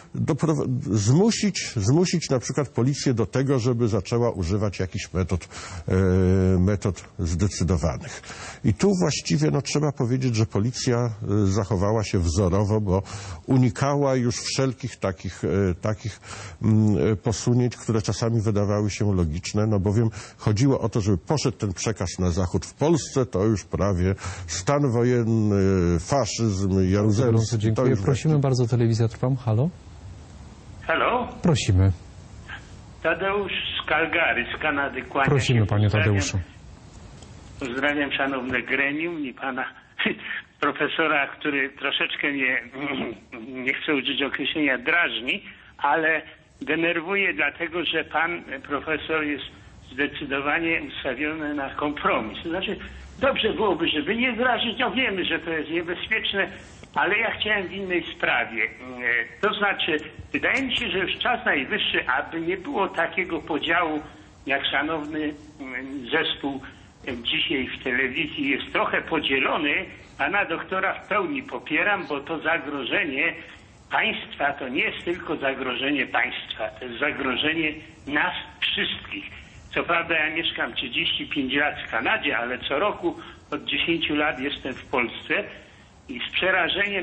B: zmusić, zmusić na przykład policję do tego, żeby zaczęła używać jakichś metod, e, metod zdecydowanych. I tu właściwie no, trzeba powiedzieć, że policja zachowała się wzorowo, bo unikała już wszelkich takich, e, takich m, posunięć, które czasami wydawały się logiczne, no bowiem chodziło o to, żeby poszedł ten przekaz na zachód. W Polsce to już prawie stan wojenny, faszyzm, jaruzelski.
A: Dziękuję. Prosimy bardzo, telewizja Trwam. Halo?
H: Halo?
A: Prosimy.
H: Tadeusz z Calgary, z Kanady. Kłania
A: Prosimy,
H: się.
A: panie
H: Pozdrawiam,
A: Tadeuszu.
H: pozdrawiam szanowne gremium i pana profesora, który troszeczkę mnie, nie chcę użyć określenia, drażni, ale denerwuje dlatego, że pan profesor jest zdecydowanie ustawiony na kompromis. To znaczy, dobrze byłoby, żeby nie drażnić, no wiemy, że to jest niebezpieczne, ale ja chciałem w innej sprawie. To znaczy, wydaje mi się, że już czas najwyższy, aby nie było takiego podziału, jak szanowny zespół dzisiaj w telewizji jest trochę podzielony. Pana doktora w pełni popieram, bo to zagrożenie państwa to nie jest tylko zagrożenie państwa, to jest zagrożenie nas wszystkich. Co prawda ja mieszkam trzydzieści pięć lat w Kanadzie, ale co roku od dziesięciu lat jestem w Polsce i z przerażeniem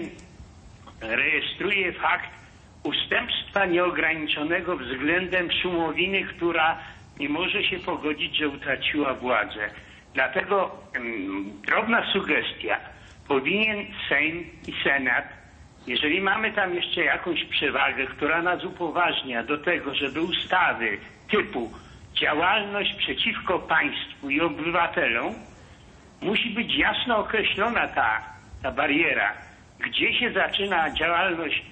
H: rejestruję fakt ustępstwa nieograniczonego względem Szumowiny, która nie może się pogodzić, że utraciła władzę. Dlatego mm, drobna sugestia. Powinien Sejm i Senat, jeżeli mamy tam jeszcze jakąś przewagę, która nas upoważnia do tego, żeby ustawy typu działalność przeciwko państwu i obywatelom, musi być jasno określona ta, ta bariera, gdzie się zaczyna działalność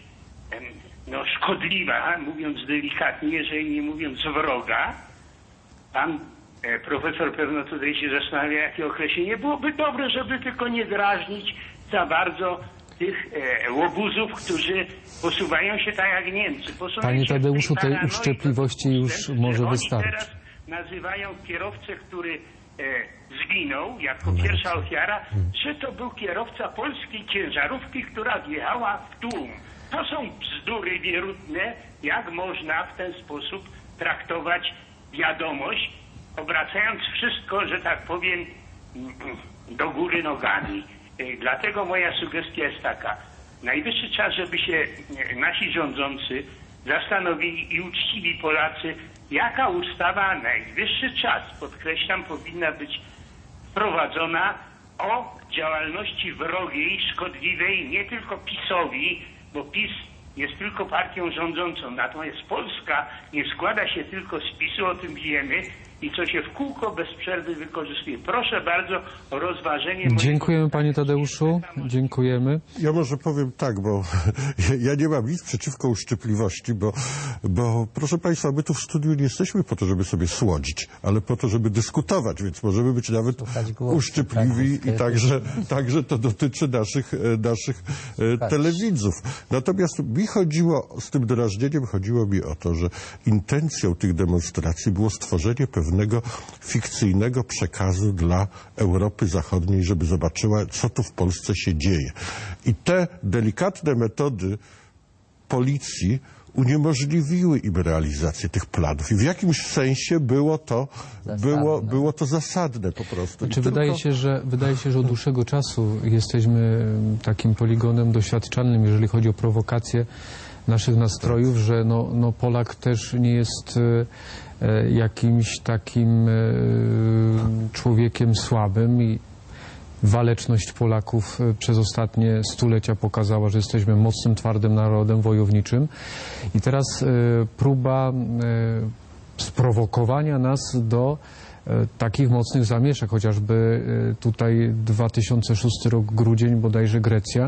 H: no, szkodliwa, mówiąc delikatnie, jeżeli nie mówiąc wroga. Pan e, profesor pewno tutaj się zastanawia, jakie określenie byłoby dobre, żeby tylko nie drażnić za bardzo tych e, łobuzów, którzy posuwają się tak jak Niemcy. Posuwają
A: Panie
H: się
A: Tadeuszu,
H: w
A: tej
H: paranoi,
A: uszczypliwości już
H: że
A: może
H: oni
A: wystarczyć.
H: teraz nazywają kierowcę, który e, zginął jako pierwsza ofiara, że to był kierowca polskiej ciężarówki, która wjechała w tłum. To są bzdury wierutne, jak można w ten sposób traktować wiadomość, obracając wszystko, że tak powiem, do góry nogami. Dlatego moja sugestia jest taka. Najwyższy czas, żeby się nasi rządzący zastanowili i uczciwi Polacy, jaka ustawa najwyższy czas, podkreślam, powinna być wprowadzona o działalności wrogiej, szkodliwej nie tylko PiS-owi, bo PiS jest tylko partią rządzącą, natomiast Polska nie składa się tylko z PiS-u, o tym wiemy, i co się w kółko bez przerwy wykorzystuje. Proszę bardzo o rozważenie...
A: Dziękujemy panie Tadeuszu, dziękujemy.
B: Ja może powiem tak, bo ja nie mam nic przeciwko uszczypliwości, bo, bo proszę państwa, my tu w studiu nie jesteśmy po to, żeby sobie słodzić, ale po to, żeby dyskutować, więc możemy być nawet uszczypliwi i także, także to dotyczy naszych, naszych telewidzów. Natomiast mi chodziło, z tym drażnieniem chodziło mi o to, że intencją tych demonstracji było stworzenie pewnego fikcyjnego przekazu dla Europy Zachodniej, żeby zobaczyła, co tu w Polsce się dzieje. I te delikatne metody policji uniemożliwiły im realizację tych planów. I w jakimś sensie było to, było, było to zasadne po prostu.
A: Czy wydaje
B: tylko...
A: się, że, wydaje się, że od dłuższego czasu jesteśmy takim poligonem doświadczalnym, jeżeli chodzi o prowokację naszych nastrojów, że no, no Polak też nie jest e, jakimś takim e, człowiekiem słabym i waleczność Polaków przez ostatnie stulecia pokazała, że jesteśmy mocnym, twardym narodem wojowniczym. I teraz e, próba e, sprowokowania nas do e, takich mocnych zamieszek, chociażby e, tutaj dwa tysiące szósty rok, grudzień, bodajże Grecja,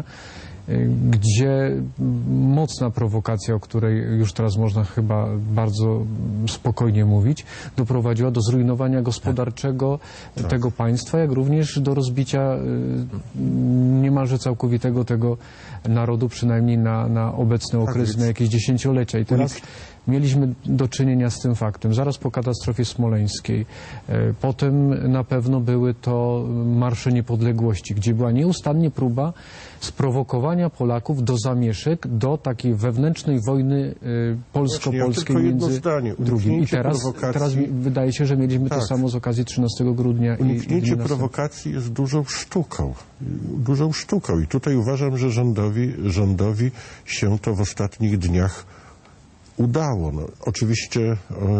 A: gdzie mocna prowokacja, o której już teraz można chyba bardzo spokojnie mówić, doprowadziła do zrujnowania gospodarczego tak. tego państwa, jak również do rozbicia niemalże całkowitego tego narodu, przynajmniej na, na obecny okres, tak, na jakieś dziesięciolecia. I teraz Mieliśmy do czynienia z tym faktem. Zaraz po katastrofie smoleńskiej. E, Potem na pewno były to marsze niepodległości, gdzie była nieustannie próba sprowokowania Polaków do zamieszek, do takiej wewnętrznej wojny e, polsko-polskiej między
B: zdanie.
A: drugim. I teraz,
B: prowokacji-
A: teraz mi wydaje się, że mieliśmy to
B: Tak.
A: samo z okazji trzynastego grudnia. i- i
B: Uniknięcie
A: dni
B: prowokacji jest dużą sztuką. Dużą sztuką. I tutaj uważam, że rządowi, rządowi się to w ostatnich dniach udało. No, oczywiście e,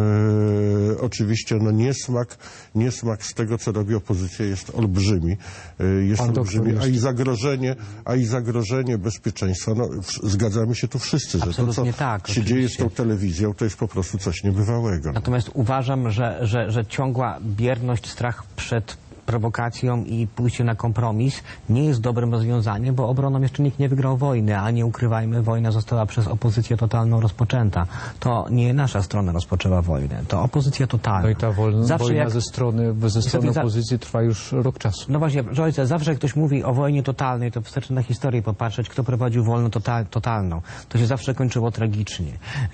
B: oczywiście no niesmak, niesmak z tego, co robi opozycja, jest olbrzymi. E, jest
A: Pan doktor
B: olbrzymi, a
A: jeszcze.
B: i zagrożenie, a i zagrożenie bezpieczeństwa. No, w, zgadzamy się tu wszyscy, że to, co
D: Absolutnie tak,
B: się dzieje z
D: oczywiście.
B: tą telewizją, to jest po prostu coś niebywałego.
D: Natomiast uważam, że, że, że ciągła bierność, strach przed prowokacją i pójściem na kompromis nie jest dobrym rozwiązaniem, bo obroną jeszcze nikt nie wygrał wojny, a nie ukrywajmy, wojna została przez opozycję totalną rozpoczęta. To nie nasza strona rozpoczęła wojnę, to opozycja totalna.
A: No i ta wolna,
D: Zawsze
A: wojna
D: jak-
A: ze strony, ze strony
D: za-
A: opozycji trwa już rok czasu.
D: No właśnie, proszę ojca, zawsze jak ktoś mówi o wojnie totalnej, to wystarczy na historię popatrzeć, kto prowadził wojnę total, totalną. To się zawsze kończyło tragicznie.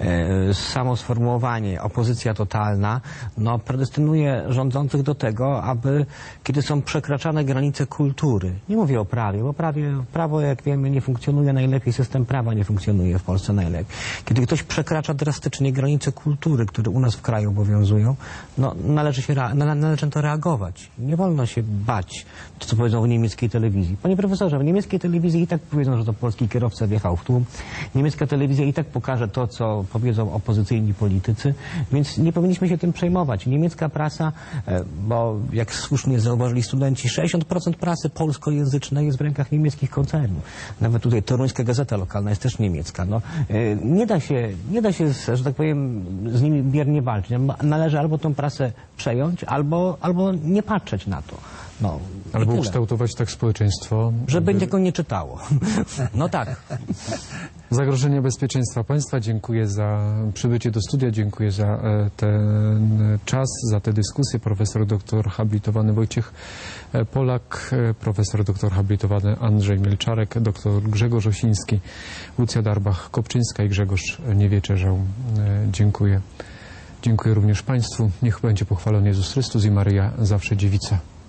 D: E, samo sformułowanie opozycja totalna no, predestynuje rządzących do tego, aby kiedy są przekraczane granice kultury, nie mówię o prawie, bo prawie, prawo, jak wiemy, nie funkcjonuje najlepiej, system prawa nie funkcjonuje w Polsce najlepiej. Kiedy ktoś przekracza drastycznie granice kultury, które u nas w kraju obowiązują, no, należy, się, rea- na- należy na to reagować. Nie wolno się bać, to co powiedzą w niemieckiej telewizji. Panie profesorze, w niemieckiej telewizji i tak powiedzą, że to polski kierowca wjechał w tłum. Niemiecka telewizja i tak pokaże to, co powiedzą opozycyjni politycy, więc nie powinniśmy się tym przejmować. Niemiecka prasa, e, bo jak słusznie zauważyli studenci, sześćdziesiąt procent prasy polskojęzycznej jest w rękach niemieckich koncernów. Nawet tutaj toruńska gazeta lokalna jest też niemiecka. No, e, nie da się, nie da się, z- że tak powiem, z nimi biernie walczyć. Należy albo tą prasę przejąć, albo, albo nie patrzeć na to. No, i
A: Albo
D: tyle.
A: ukształtować tak społeczeństwo,
D: Żeby tego nie czytało. No tak.
A: Zagrożenie bezpieczeństwa państwa. Dziękuję za przybycie do studia, dziękuję za e, ten czas, za tę dyskusję. Profesor doktor habilitowany Wojciech e, Polak, e, profesor doktor habilitowany Andrzej Milczarek, doktor Grzegorz Osiński, Lucja Darbach-Kopczyńska i Grzegorz Niewieczyżał. E, Dziękuję. Dziękuję również państwu. Niech będzie pochwalony Jezus Chrystus i Maryja zawsze dziewica.